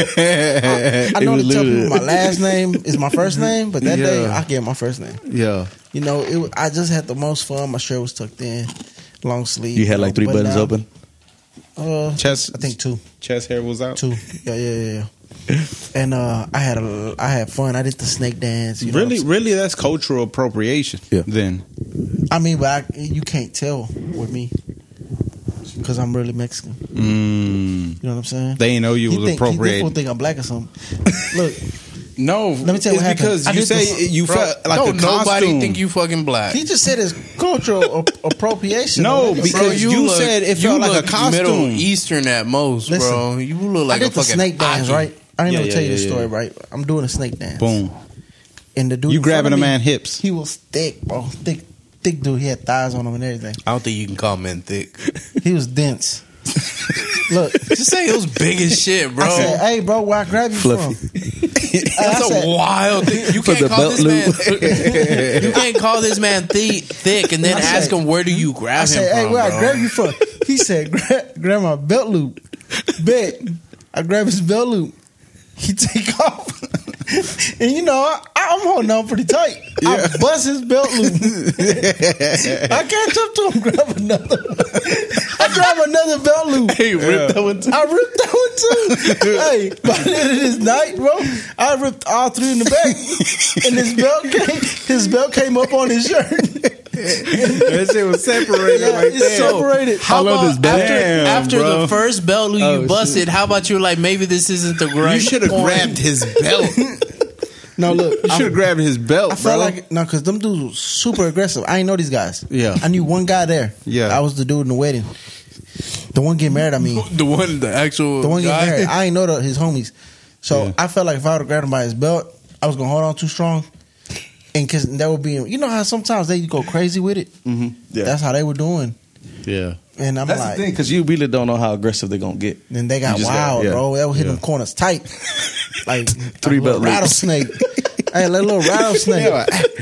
I It know was to tell literally- people my last name is my first name, but that day I gave my first name. Yeah. You know, I just had the most fun. My shirt was tucked in, long sleeve. You had like 3 button buttons down. open. Chest. I think 2. Chest hair was out. 2. Yeah. And I had fun. I did the snake dance. You know Really, that's cultural appropriation. Yeah. Then I mean, but you can't tell with me because I'm really Mexican. You know what I'm saying? they ain't know you was People appropriating. think I'm black or something. Look, No, Let me tell you what happened. because I you did say this- you felt like Don't a costume. nobody think you fucking black. he just said it's cultural appropriation. No, Nigga. because you look- said it you felt like a look costume. Middle Eastern at most, Listen, bro. You look I like a did the fucking snake dance, Aki. right? I didn't Yeah, know tell you the yeah, story, yeah. right? I'm doing a snake dance. Boom. And the dude You in front grabbing of a me, man hips. He was thick, bro. Thick dude. He had thighs on him and everything. I don't think you can call men thick. He was dense. Look, Just say it was big as shit, bro. I said, "Hey, bro, where I grab you Fluffy. from?" That's I said- a wild thing. You For can't the call belt this man. loop. You can't call this man thick and then I ask said- him where do you grab I him said, "Hey, from, where I bro? grab you from?" He said, "Grab my belt loop." Bet I grab his belt loop. He take off, and you know I'm holding on pretty tight. I bust his belt loop. I catch up to him, grab another. I grab another belt loop. Hey, rip that one too. I ripped that one too. Hey, by the end of this night, bro, I ripped all 3 in the back, and his belt came up on his shirt. That shit was separated Yeah, like it's that. separated. How love about this after bro. the first belt loop you Oh, busted? How about you like maybe this isn't the right? You should have point? grabbed his belt. No, look, You should have grabbed his belt, I felt bro. like no, because them dudes were super aggressive. I ain't know these guys. Yeah. I knew one guy there. Yeah. I was the dude in the wedding. The one getting married. I mean, the one getting married. I ain't know his homies. So Yeah. I felt like if I would have grabbed him by his belt, I was gonna hold on too strong. And because that would be, you know how sometimes they go crazy with it. Yeah. That's how they were doing. Yeah. And I'm That's like, the thing, because you really don't know how aggressive they're going to get. then they got You just wild, got- yeah. bro. They would hit Yeah. them corners tight, like 3 a little belt loops. rattlesnake. Hey, like a little rattlesnake.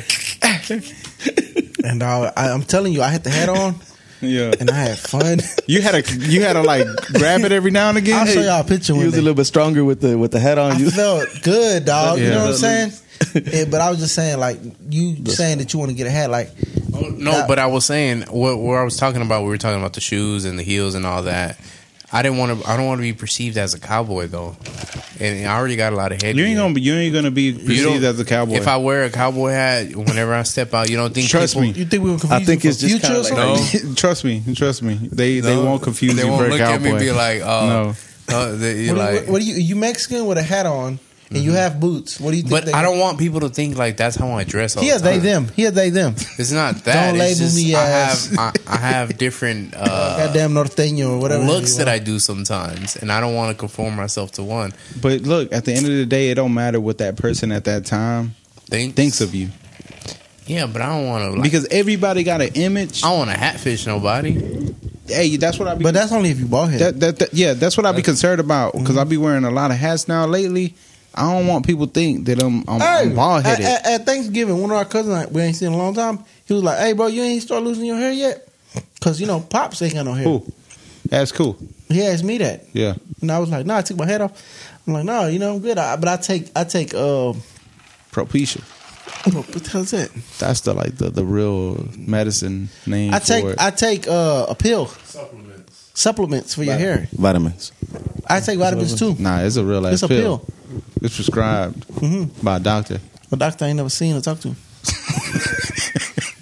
And I'm telling you, I had the hat on Yeah. and I had fun. You had to like grab it every now and again. I'll show y'all a picture You one was a day. little bit stronger with the hat on. I You felt good, dog. You Yeah. know what I'm saying? Yeah, but I was just saying, like, you saying that you want to get a hat, like, No, but I was saying where I was talking about. We were talking about the shoes and the heels and all that. I don't want to be perceived as a cowboy though, and I already got a lot of head. You ain't gonna be perceived as a cowboy. If I wear a cowboy hat whenever I step out, you don't think Trust people, me. you think we were confused I think for it's just future kinda or like- something? No. Trust me. They won't confuse They you won't for a look cowboy. at me and be like, No. you're like. What are you Mexican with a hat on and you have boots? What do you think? But I don't want people to think like that's how I dress all He the time. they them. It's not that. Don't It's label just me as- I have different Goddamn norteño or whatever. looks you that are. I do sometimes, and I don't want to conform myself to one. But look, at the end of the day, it don't matter what that person at that time thinks of you, Yeah, but I don't want to because everybody got an image. I don't want to hatfish nobody. Hey, that's what I be. But that's only if you bald head. Yeah, that's what I be concerned about because I be wearing a lot of hats now lately. I don't want people to think that I'm bald headed. At Thanksgiving, one of our cousins we ain't seen in a long time, he was like, "Hey, bro, you ain't start losing your hair yet?" Because Pops ain't got no hair. Cool. That's cool. He asked me that, Yeah. and I was like, "Nah, I took my head off." I'm like, "No, I'm good." But I take Propecia. what the hell's that? That's the real medicine name. I take a pill Supplements. supplements for your hair. vitamins. I take vitamins too. Nah, it's a real ass It's a pill. pill. It's prescribed Mm-hmm. by a doctor. A doctor I ain't never seen or talked to.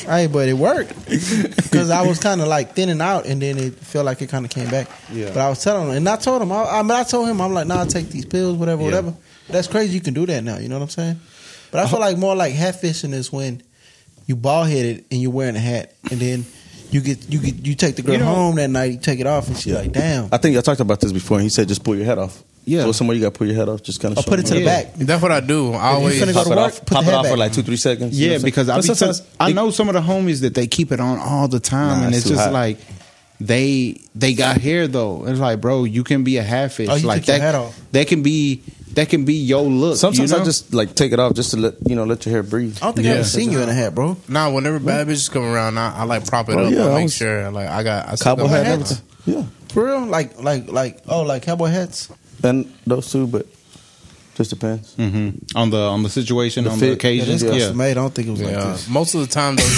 Hey, but it worked because I was kind of like thinning out, and then it felt like it kind of came back. Yeah. But I was telling him, and I told him, I told him, I'm like, nah, take these pills, whatever. That's crazy. You can do that now. You know what I'm saying? But I feel like more like hat fishing is when you bald headed and you're wearing a hat, and then you take the girl home that night, you take it off, and she's like, damn. I think I talked about this before, and he said just pull your head off. Yeah. Go somewhere you got to pull your head off. Just kind of Put it to the back. That's what I do. I always finna go to work, put pop the it head off back. for like 2-3 seconds. Yeah, because I know some of the homies that they keep it on all the time, Nah, and it's it's too just hot. like they got hair though. It's like, bro, you can be a hat fish. Oh, you like took your that, hat off. that can be your look. Sometimes you know? I just like take it off just to let your hair breathe. I don't think I ever seen you in a hat, bro. Nah, whenever bad bitches come around, I like prop it Oh, up. yeah, I I make was- sure like I Cowboy still got hat, my and hats. everything. Yeah, For real? Like cowboy hats? and those two, but just depends. on the situation, The on fit. the Yeah, occasion. this Yeah, custom made. I don't think it was like Yeah, this. most of the time though,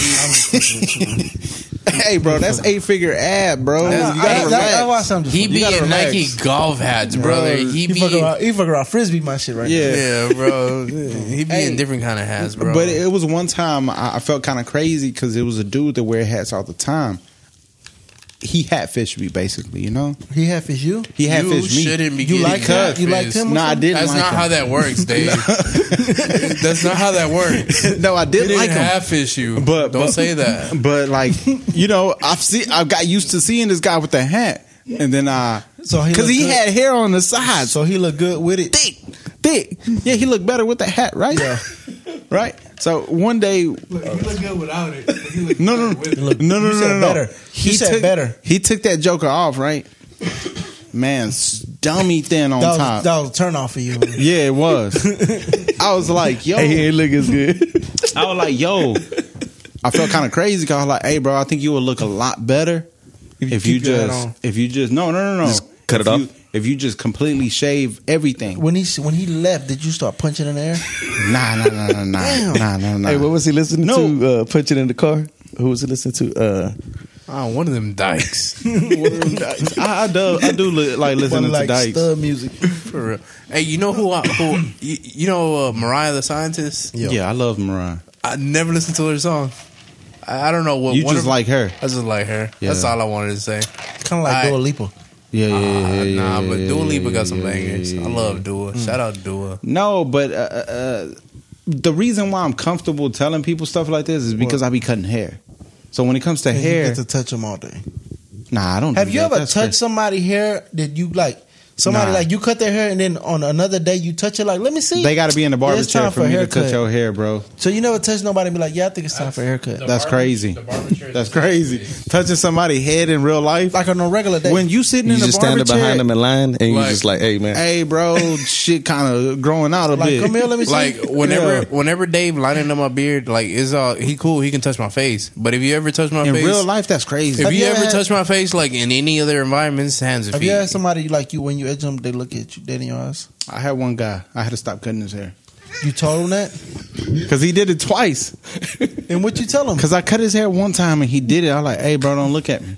Hey, bro, that's 8-figure ad, bro. That's- You gotta hey, relax. I watched something. he be You gotta in relax. Nike golf hats, brother. He be fuck around frisbee my shit right Yeah. yeah, bro. He be Hey, in different kind of hats, bro. But it was one time I felt kind of crazy because it was a dude that wear hats all the time. He hat fished me, basically, you know? now. He had fish you? He hat you fished me. shouldn't be You getting like cut. him? You liked him? or No, I something? didn't That's like not him. how that works, Dave. That's not how that works. No, I He didn't didn't like him. half fish you. But Don't say that. But like, I've got used to seeing this guy with the hat, and then So he because looked he good? had hair on the sides, So he looked good with it. thick. Yeah, he looked better with the hat, right? Yeah. Right. So one day, You look good without it. no. You said better. He You said took, better. He took that joker off, right? Man, dummy thin on top. That was a turn off for you. Yeah, it was. I was like, yo. Hey, he ain't look as good. I was like, yo. I felt kind of crazy because I was like, hey, bro, I think you would look a lot better if you keep your hat on. just no. Just cut it off? If you just completely shave everything. When he left, did you start punching in the air? Nah. Hey, what was he listening No. to? Punching in the car. Who was he listening to? Oh, one of them dykes. I do like listening to Dykes. stud music. For real. Hey, you know who you know Mariah the Scientist? Yeah, I love Mariah. I never listened to her song. I don't know what You one just of- like her. I just like her. Yeah. That's all I wanted to say. Kind of like I- Dua Lipa. Yeah. Nah, but Dua Lipa got some yeah, bangers. yeah, I love Dua. Shout out Dua. No, but the reason why I'm comfortable telling people stuff like this is because I be cutting hair. So when it comes to And you hair, get to touch them all day. nah, I don't. Have do you that. ever That's touched crazy. somebody's hair that you like? Somebody Nah. like you cut their hair and then on another day you touch it like, let me see. They got to be in the barber it's chair time for for a me to cut haircut. your hair, bro. So you never touch nobody and be like, yeah, I think it's time for a haircut. That's crazy. That's crazy. Touching somebody's head in real life, Like on a regular day. when you sitting You in the just barber standing chair, behind him in line, and you Like- just like, hey man, hey, bro, shit kind of growing out a like, bit. come here, let me see. Like whenever Dave lining up my beard, like he cool, he can touch my face. But if you ever touch my in face, real life, that's crazy. if Have you you ever had- touch my face, like in any other environments, hands and Have feet. you had somebody like you when you edge them, they look at you dead in your eyes? I had one guy. I had to stop cutting his hair You told him that? because he did it twice. And what you tell him? Because I cut his hair one time and he did it. I was like, hey, bro, don't look at me.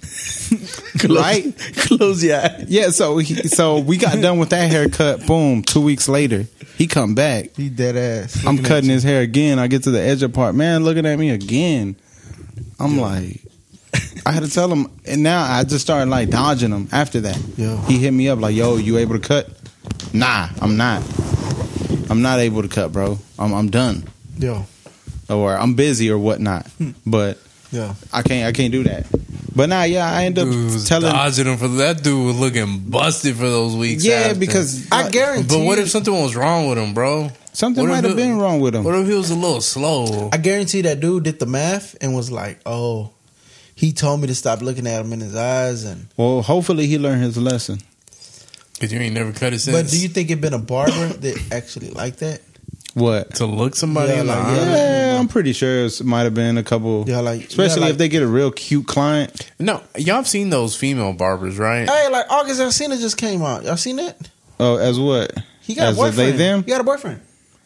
Right? close your eyes. Yeah, so we got done with that haircut. Boom, 2 weeks later, he come back. He dead ass. I'm cutting his hair again. I get to the edge of the part. Man, looking at me again. I'm like, I had to tell him. And now I just started like dodging him after that. Yeah. He hit me up like, yo, you able to cut? Nah, I'm not. I'm not able to cut, bro. I'm done. Yo, Or I'm busy or whatnot. But yeah. I can't do that. But nah, yeah, I end up Dude was telling. dodging him for that. Dude was looking busted for those weeks. Yeah, after. because I guarantee. But what if something was wrong with him, bro? something What if might have it- been wrong with him. What if he was a little slow? I guarantee that dude did the math and was like, "Oh, he told me to stop looking at him in his eyes." And Well, hopefully he learned his lesson. Because you ain't never cut it since. but do you think it been a barber that actually like that? What? to look somebody Yeah, in the like, eye? Yeah, I'm pretty sure it might have been a couple. Yeah, like Especially yeah, like, if they get a real cute client. No, y'all have seen those female barbers, right? Hey, like August Alsina just came out. Y'all seen that? Oh, as what? He got As a a boyfriend. they, them? He got a boyfriend.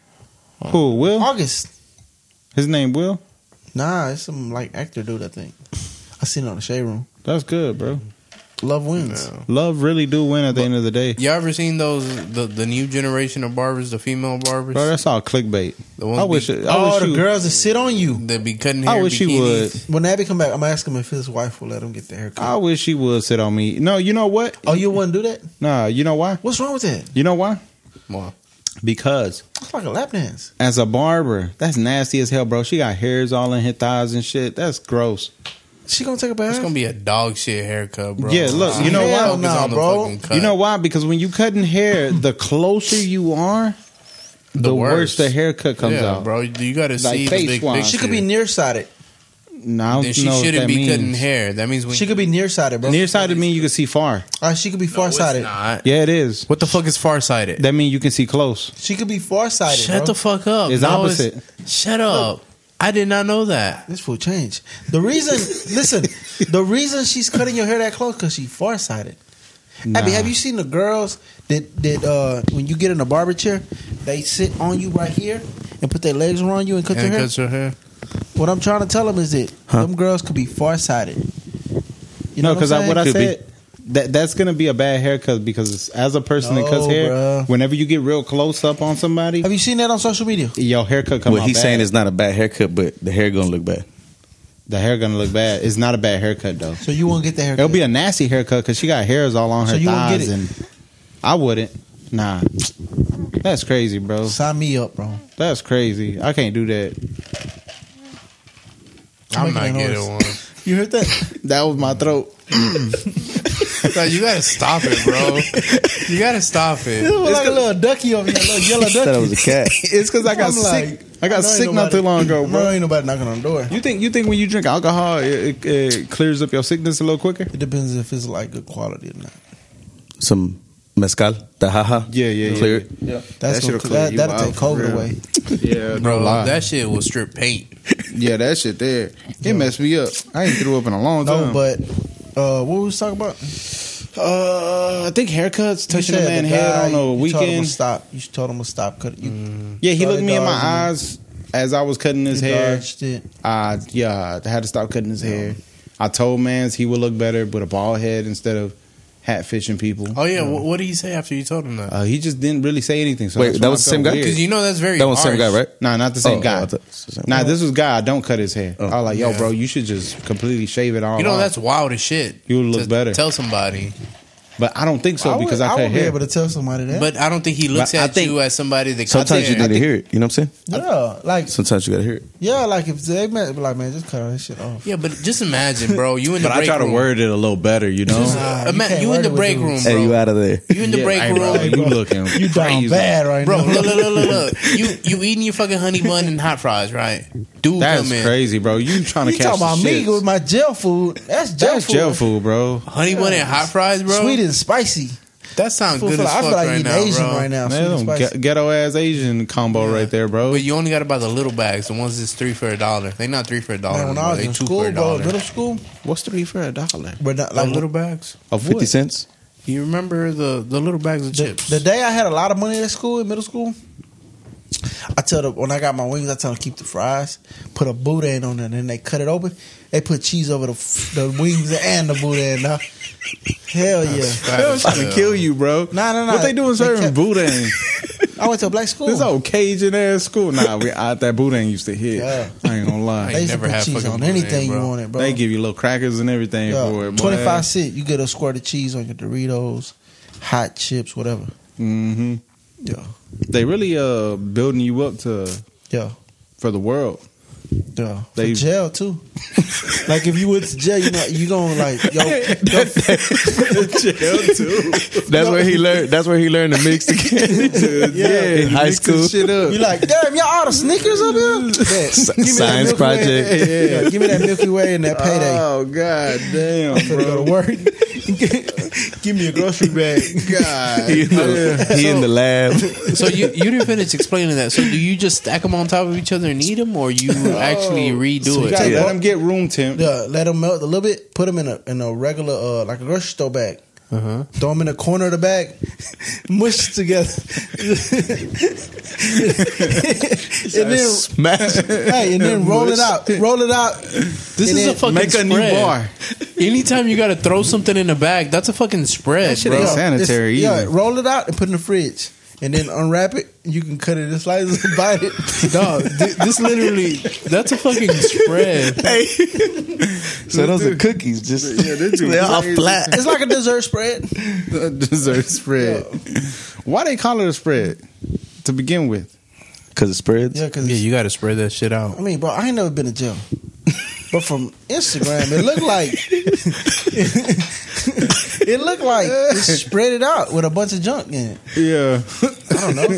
Who? Will? August. His name Will? Nah, it's some like actor dude. I think I seen it on the Shade Room. That's good, bro. Love wins. No. Love really do win at the end of the day. You ever seen those the new generation of barbers, the female barbers? Bro, that's all clickbait. The ones I wish be- The girls that sit on you. That be cutting hair. I wish he would. When Abby come back, I'm asking him if his wife will let him get the haircut. I wish he would sit on me. No, you know what? Oh, you wouldn't do that? Nah, you know why? What's wrong with that? You know why? Wow. Because It's like a lap dance. as a barber, that's nasty as hell, bro. She got hairs all in her thighs and shit. That's gross. She gonna take a bath? It's gonna be a dog shit haircut, bro. Yeah, look, you know Hell why? nah, bro. You know why? Because when you cutting hair, the closer you are, the worse the haircut comes out. bro. You gotta Like see face the big wise. picture. She could be nearsighted. No, I don't Then she know what shouldn't that be means. cutting hair. That means when She could be nearsighted, bro. Nearsighted means you can see far. She could be farsighted. not. Yeah, it is. What the fuck is farsighted? That means you can see close. She could be farsighted. Shut bro. the fuck up. It's opposite. Shut up. I did not know that. This fool changed. The reason, listen, the reason she's cutting your hair that close because she farsighted. Nah. Abby, have you seen the girls that when you get in a barber chair, they sit on you right here and put their legs around you and cut And your hair? cuts her hair. What I'm trying to tell them is that them girls could be farsighted. You know No, because what what I Could be. said, that's going to be a bad haircut because as a person that No, cuts hair, bruh. whenever you get real close up on somebody, Have you seen that on social media? your haircut come What out he's bad. saying is not a bad haircut, but the hair gonna look bad. The hair going to look bad. It's not a bad haircut, though. So you won't get the haircut. It'll be a nasty haircut because she got hairs all on her So you won't get thighs. it? And I wouldn't. Nah. That's crazy, bro. Sign me up, bro. That's crazy. I can't do that. I'm not making a getting noise. one. You heard that? That was my throat. Bro, you gotta stop it, bro. You gotta stop it. It was like a little ducky over there, a little yellow I thought it ducky. was a cat. It's because I got I'm sick. like, I got know sick ain't not nobody- too long ago, No, bro. ain't nobody knocking on the door. You think when you drink alcohol, it clears up your sickness a little quicker? It depends if it's like good quality or not. Some mezcal, the Yeah. clear it. That's shit'll gonna, clear you that'll out take for COVID real. away. Yeah, Bro, no lie. that shit will strip paint. Yeah, that shit there. It messed me up. I ain't threw up in a long No, time. but what we was talking about? I think haircuts, touching a You said man the head guy, on a you told him to weekend. stop. You told him to stop cutting. You, Yeah, he saw looked that me in my dog and eyes as I was cutting his you hair. dodged it. I had to stop cutting his hair. I told Mans he would look better with a bald head instead of hat fishing people. Oh yeah, what did he say after you told him that? He just didn't really say anything. So Wait, that's that why was I the same felt guy? weird. Because you know that's very That was the same harsh. guy, right? Nah, not the same Oh, guy. I thought it was the same Nah, guy. this was guy. I don't cut his hair. Oh. I was like, yo, Yeah. bro, you should just completely shave it all. You know off. that's wild as shit. You would look to better. Tell somebody, But I don't think so because I would cut be hair. able to tell somebody that. but I don't think he looks But I at think- you as somebody that cuts Sometimes you hair. need to hear it. You know what I'm saying? yeah, like Sometimes you gotta hear it. like if they met, like man, just cut all that shit off. Yeah, but just imagine, bro. You in the But I break try to room. word it a little better, you know. You can't You in word the it with break dudes. room, bro. Hey, you out of there. You in the break hey, bro, room, you looking You down crazy. bad right bro. now. Look. You eating your fucking honey bun and hot fries, right? Dude, That's come in. crazy, bro. You trying to You catch talking about the me shits. with my gel food? That's gel That's food. jail food, bro. Honey bun and hot fries, bro. Sweet and spicy. That sounds good as I fuck feel like right eating now, Asian bro. right now. Sweet and Man, spicy. ghetto ass Asian combo right there, bro. But you only got to buy the little bags, the ones that's $3 for $1. They not $3 for $1. Man, when I was they in $2 for school, bro, $1. middle school, What's $3 for $1? but not, Like like little bags. Of 50 what? cents? You remember the little bags of the, chips? the day I had a lot of money at school, in middle school, I tell them when I got my wings, I tell them keep the fries, put a boudin on it, and then they cut it open. They put cheese over the wings and the boudin. Now, hell yeah! They was trying to kill you, bro. Nah. What they doing serving kept- boudin? I went to a black school. This old Cajun ass school. Nah, that boudin used to hit. Yeah. I ain't gonna lie. They used to never put had cheese fucking on boudin, anything bro. you wanted, bro. They give you little crackers and everything for it. 25 cents. You get a squirt of cheese on your Doritos, hot chips, whatever. Mm-hmm. Yeah, They really building you up yeah. for the world. Yeah, They- for jail too. Like if you went to jail, you gonna like yo. Jail too. That's where he learned. That's where he learned to mix together. Yeah, in high mixing school. shit up. You like, damn, y'all all the sneakers up here? Bet. Give me that Science Milky Way. project. Yeah, give me that Milky Way and that payday. Oh god damn, I'm finna go to bro. work. Give me a grocery bag. God. He in the lab. So you didn't finish explaining that. So do you just stack them on top of each other and eat them, or you actually redo So you it? gotta Let them get room temp. Yeah, let them melt a little bit. Put them in a regular like a grocery store bag. Uh-huh. Throw them in the corner of the bag, mush it together, and then Smash. hey, and then roll it out. Roll it out. This is then a fucking Make a new spread. bar. Anytime you got to throw something in the bag, that's a fucking spread, That shit bro. ain't sanitary. Yeah, either. roll it out and put it in the fridge. And then unwrap it. You can cut it in slices and bite it. Dog, this literally, that's a fucking spread. Hey, so those are cookies. Just they're all flat. It's like a dessert spread. The dessert spread. Why they call it a spread to begin with? Because it spreads. Yeah, because You got to spread that shit out. I mean, bro, I ain't never been to jail. But from Instagram, it looked like it's spread it out with a bunch of junk in it. Yeah. I don't know.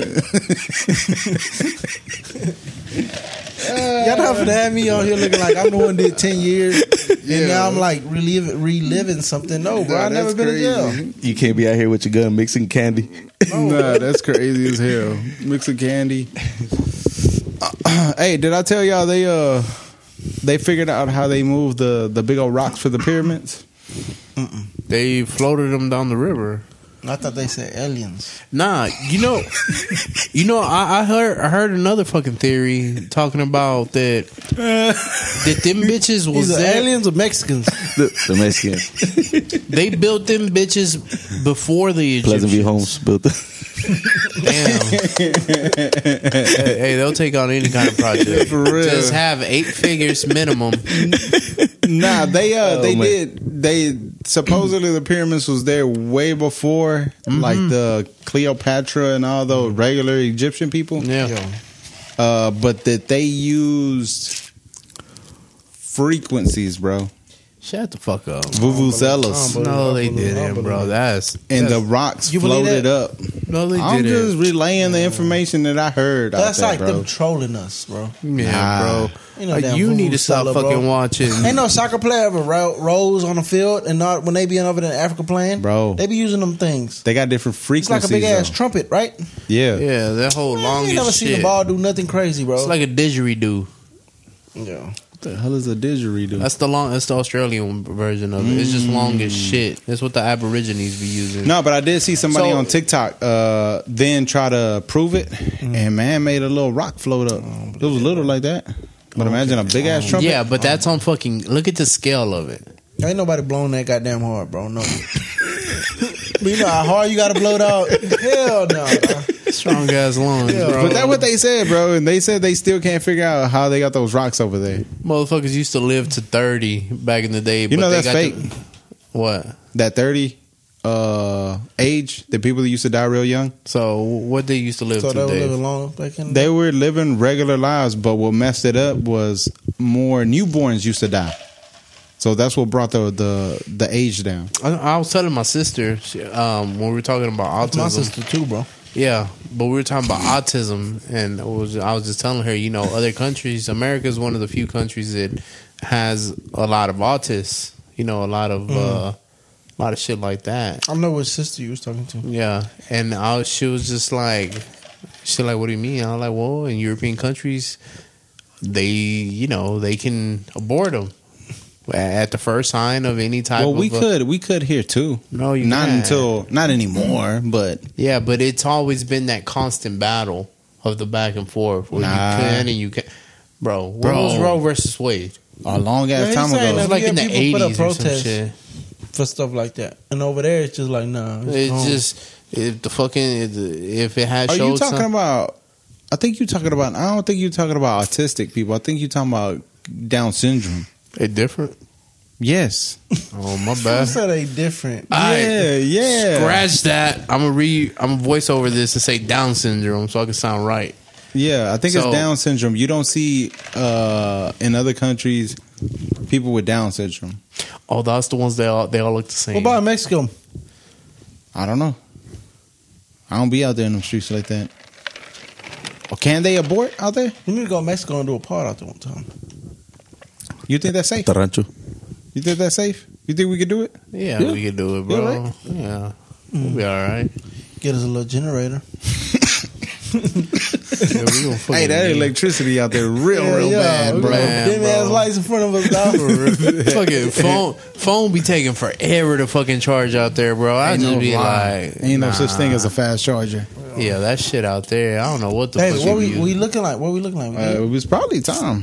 Y'all not finna have me on here looking like I'm the one that did 10 years and now I'm like reliving something. No, bro, I never been to jail. You can't be out here with your gun mixing candy. Nah, that's crazy as hell. Mixing candy. Hey, did I tell y'all they figured out how they moved the big old rocks for the pyramids? They floated them down the river. I thought they said aliens. Nah, I heard another fucking theory talking about that them bitches was These are there. aliens or Mexicans? The Mexicans. They built them bitches before the Egyptians. Pleasant View Homes built it. Damn. Hey, they'll take on any kind of project. For real. Just have 8 figures minimum. Nah, they man. did. They supposedly the pyramids was there way before like the Cleopatra and all the regular Egyptian people. Yeah. But that they used frequencies, bro. Shut the fuck up. Vuvuzelas. No, they didn't, bro. And the rocks You believe floated that? up. No, they I'm didn't. just relaying the information that I heard. That's out there, like bro. them trolling us, bro. Yeah, Nah. bro. You know Like, damn you need to stop vuvuzela, fucking bro. watching. Ain't no soccer player ever rolls on the field and not when they be over there in Africa playing, Bro. They be using them things. They got different It's frequencies. like a big ass though. trumpet, right? Yeah. Yeah, that whole Man, long you never as seen shit. the ball do nothing crazy, bro. It's like a didgeridoo. yeah. What the hell is a didgeridoo? That's the Australian version of it. It's just long as shit. That's what the Aborigines be using. No, but I did see somebody So- on TikTok then try to prove it, and man made a little rock float up. It was little like that. But imagine a big ass trumpet. Yeah, but that's on fucking. Look at the scale of it. Ain't nobody blowing that goddamn hard, bro. No. But you know how hard you gotta blow it out? Hell no. Strong ass lungs, bro. But that's what they said, bro. And they said they still can't figure out how they got those rocks over there. Motherfuckers used to live to 30 back in the day. You but know they that's got fake. What? That 30 age, the people that used to die real young, So what they used to live So to, they were Dave? living long back in they were living regular lives, but what messed it up was more newborns used to die. So that's what brought the age down. I was telling my sister when we were talking about autism. my sister too, bro. Yeah, but we were talking about autism, and I was just telling her, other countries. America is one of the few countries that has a lot of autists. A lot of shit like that. I know what sister you was talking to. Yeah, and she was just like, what do you mean? I was like, well, in European countries, they can abort them at the first sign of any type. Well, of we could here too. No, you not can't. not anymore. But Yeah, but it's always been that constant battle of the back and forth where you can and you can. Bro, what was Roe versus Wade? a long ass Yeah, time he's saying ago. that- It was like Yeah, in the people put up 80s or some protests. shit. For stuff like that. And over there it's just like, nah. It's gone. just if it had Are showed you talking some- about? I think you're talking about. I don't think you're talking about autistic people. I think you're talking about Down syndrome. it different. Yes. Oh my I bad. said they different. Yeah. Scratch that. I'm gonna voice over this and say Down syndrome so I can sound right. Yeah, I think So- it's Down syndrome. You don't see in other countries people with Down syndrome. Oh, that's the ones they all look the same. What about Mexico? I don't know. I don't be out there in the streets like that. Or can they abort out there? We need to go to Mexico and do a part out there one time. You think that's safe? Tarancho. You think that's safe? You think we could do it? Yeah, we can do it, bro. right? Yeah, we'll be all right. Get us a little generator. Yeah, we gonna fucking Hey, that do it. electricity out there real bad, we bro. got Man, dim bro. ass lights in front of us, dog. fucking phone be taking forever to fucking charge out there, bro. I just be like, ain't no such thing as a fast charger. yeah, that shit out there. I don't know what the Hey, fuck what you we use. looking like? What we looking like? It was probably time.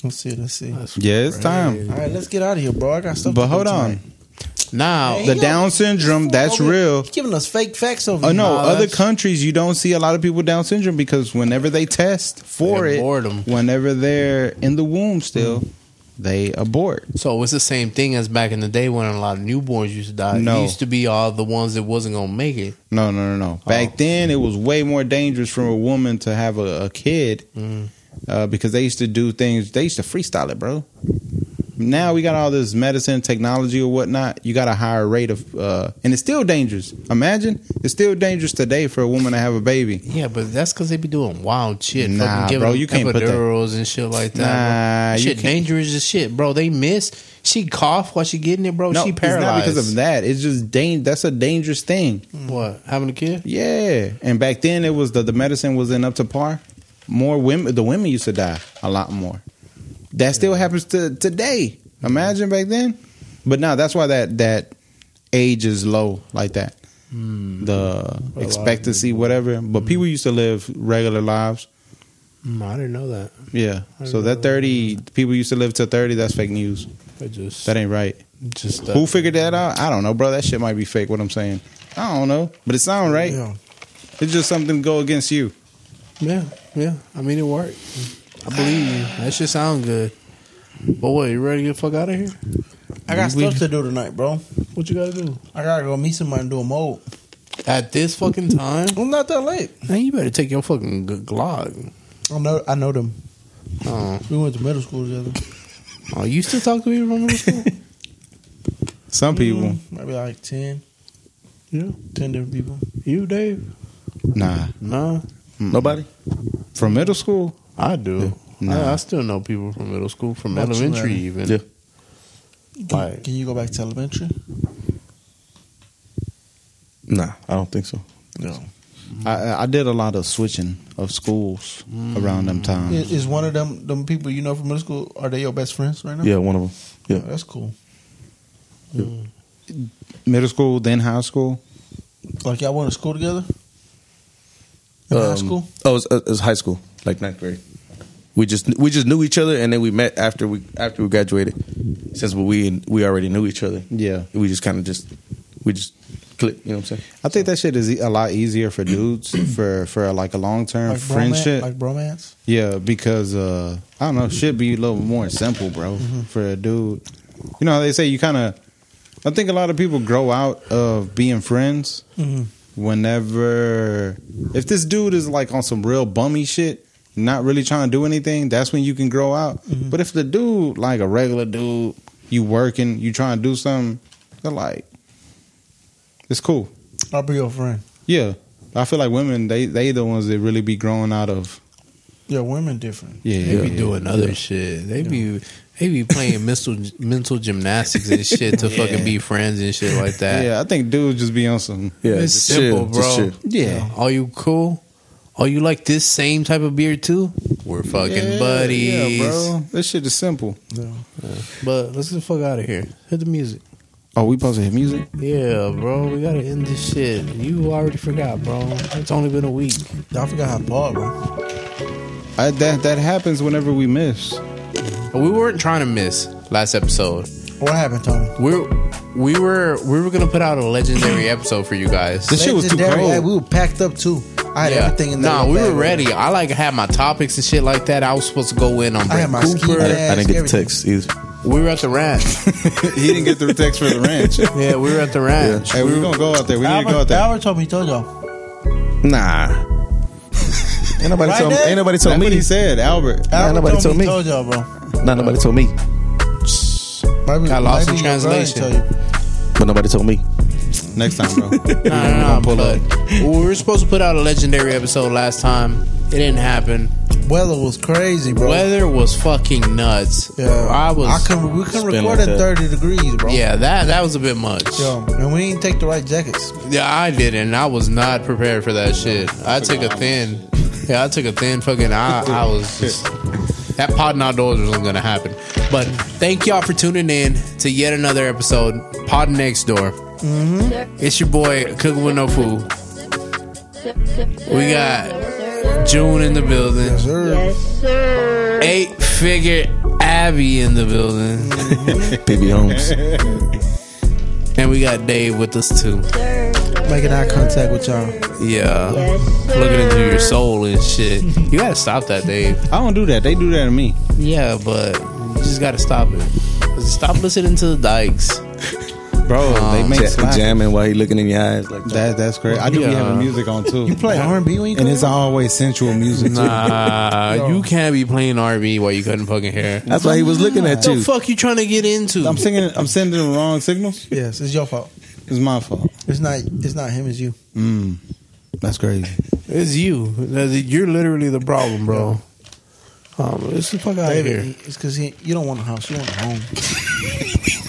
Let's see. Yeah, it's time. All right, let's get out of here, bro. I got stuff. But to hold do on. tonight. Now, The Down syndrome, that's real. He's giving us fake facts over Oh here. no, other that's- countries you don't see a lot of people with Down syndrome because whenever they test for They it, abort 'em. whenever they're in the womb still, they abort. so it's the same thing as back in the day when a lot of newborns used to die. No. It used to be all the ones that wasn't gonna make it. No. Back then, it was way more dangerous for a woman to have a kid because they used to do things. They used to freestyle it, bro. Now we got all this medicine, technology, or whatnot. You got a higher rate of, and it's still dangerous. Imagine it's still dangerous today for a woman to have a baby. Yeah, but that's because they be doing wild shit. Nah, fucking giving bro, them you can't put that- epidurals and shit like that. Nah, bro. you Shit can't- dangerous as shit, bro. They miss. She cough while she getting it, bro. No, she it's paralyzed. not because of that. It's just that's a dangerous thing. What, having a kid? Yeah, and back then it was the medicine wasn't up to par. More women, the women used to die a lot more. That still happens to today. Imagine back then, but now that's why that age is low like that. The expectancy, whatever. But people used to live regular lives. I didn't know that. Yeah, so that 30 people used to live to 30. That's fake news. I just That ain't right. just Who figured that out? I don't know, bro. That shit might be fake. What I'm saying, I don't know, but it sounds right. Yeah. It's just something to go against you. yeah. I mean, it worked. I believe you. That shit sound good. But what, you ready to get the fuck out of here? I got stuff to do tonight, bro. What you gotta do? I gotta go meet somebody and do a mold. At this fucking time? I'm not that late. Man, you better take your fucking Glock. I know them. Oh, We went to middle school together. You still talk to people from middle school? Some people, Maybe like 10 Yeah. different people. You, Dave? nah, Nah. Nobody? from middle school. I do. Nah. I still know people from middle school, from Not you, elementary man. even. Yeah. Like, Can you go back to elementary? Nah, I don't think so. No. I did a lot of switching of schools around them times. Is one of them people you know from middle school, are they your best friends right now? Yeah, one of them. Oh, Yeah. that's cool. Middle school, then high school. Like y'all went to school together? In high school? Oh, it was high school, like 9th grade. We just knew each other, and then we met after we graduated. Since we already knew each other, Yeah. we just kind of just clicked. You know what I'm saying? I think that shit is a lot easier for dudes for like a long term Like friendship. Like bromance? Yeah, because I don't know, shit be a little more simple, bro, for a dude. You know how they say you kind of. I think a lot of people grow out of being friends whenever if this dude is like on some real bummy shit, not really trying to do anything, that's when you can grow out. But if the dude, like a regular dude, you working, you trying to do something, they're like, it's cool. I'll be your friend. Yeah. I feel like women, they the ones that really be growing out of. Yeah, women different. Yeah, they be doing other shit. They be playing mental gymnastics and shit to fucking be friends and shit like that. Yeah, I think dudes just be on some. Yeah, It's just simple, chill, bro. just chill. Yeah. Are you cool? Oh, you like this same type of beer too? We're fucking buddies. Yeah, bro. This shit is simple. But let's get the fuck out of here. Hit the music. Oh, we supposed to hit music? Yeah, bro. We gotta end this shit. You already forgot, bro. It's only been a week. I forgot how to pause, bro. That happens whenever we miss. But we weren't trying to miss last episode. What happened, Tony? We were gonna put out a legendary episode for you guys. This shit was too Legendary. cold. Hey, we were packed up too. I had everything in there. Nah, we were ready. I had my topics and shit like that. I was supposed to go in on I had Brett my ski Cooper. mask. I didn't get the everything. text either. We were at the ranch. He didn't get the text for the ranch. Yeah, we were at the ranch. Hey, we're gonna go out there. We need to go out there. Albert told me, he told y'all. Nah. Ain't nobody Right told me. there? Ain't nobody told That's what me. he said, Albert. Albert nobody told me. He told y'all, bro. Nah, nobody told me. Maybe, Got lost in maybe your girl translation. didn't tell you. But nobody told me. Next time, bro. Nah, pull but up. we were supposed to put out a legendary episode last time. It didn't happen. Weather was crazy, bro. Weather was fucking nuts. Yeah, we couldn't Spin record like at that. 30 degrees, bro. Yeah, that was a bit much. Yo, and we didn't take the right jackets. Yeah, I didn't. I was not prepared for that shit. I took a thin fucking. I was just. That Pod Outdoors wasn't going to happen. But thank y'all for tuning in to yet another episode, Pod Next Door. It's your boy, Cooking with No Food. We got June in the building. Yes, sir. Yes, sir. 8-figure Abby in the building. PB Holmes. And we got Dave with us too. Making eye contact with y'all. Yeah. Yes, sir. Looking into your soul and shit. You gotta stop that, Dave. I don't do that. They do that to me. Yeah, but you just gotta stop it. Stop listening to the Dykes. Bro, they make slap. Jamming while he looking in your eyes like that. That's crazy. I do be having music on too. You play R&B when you and come it's out? always sensual music too. Nah, you can't be playing R&B while you cutting fucking hair. That's why he was looking at What the you. fuck you trying to get into? I'm sending the wrong signals. Yes, it's your fault. It's my fault. It's not him, it's you. That's crazy. It's you. You're literally the problem, bro. Let's the fuck out of here. It's because you don't want a house, you want a home.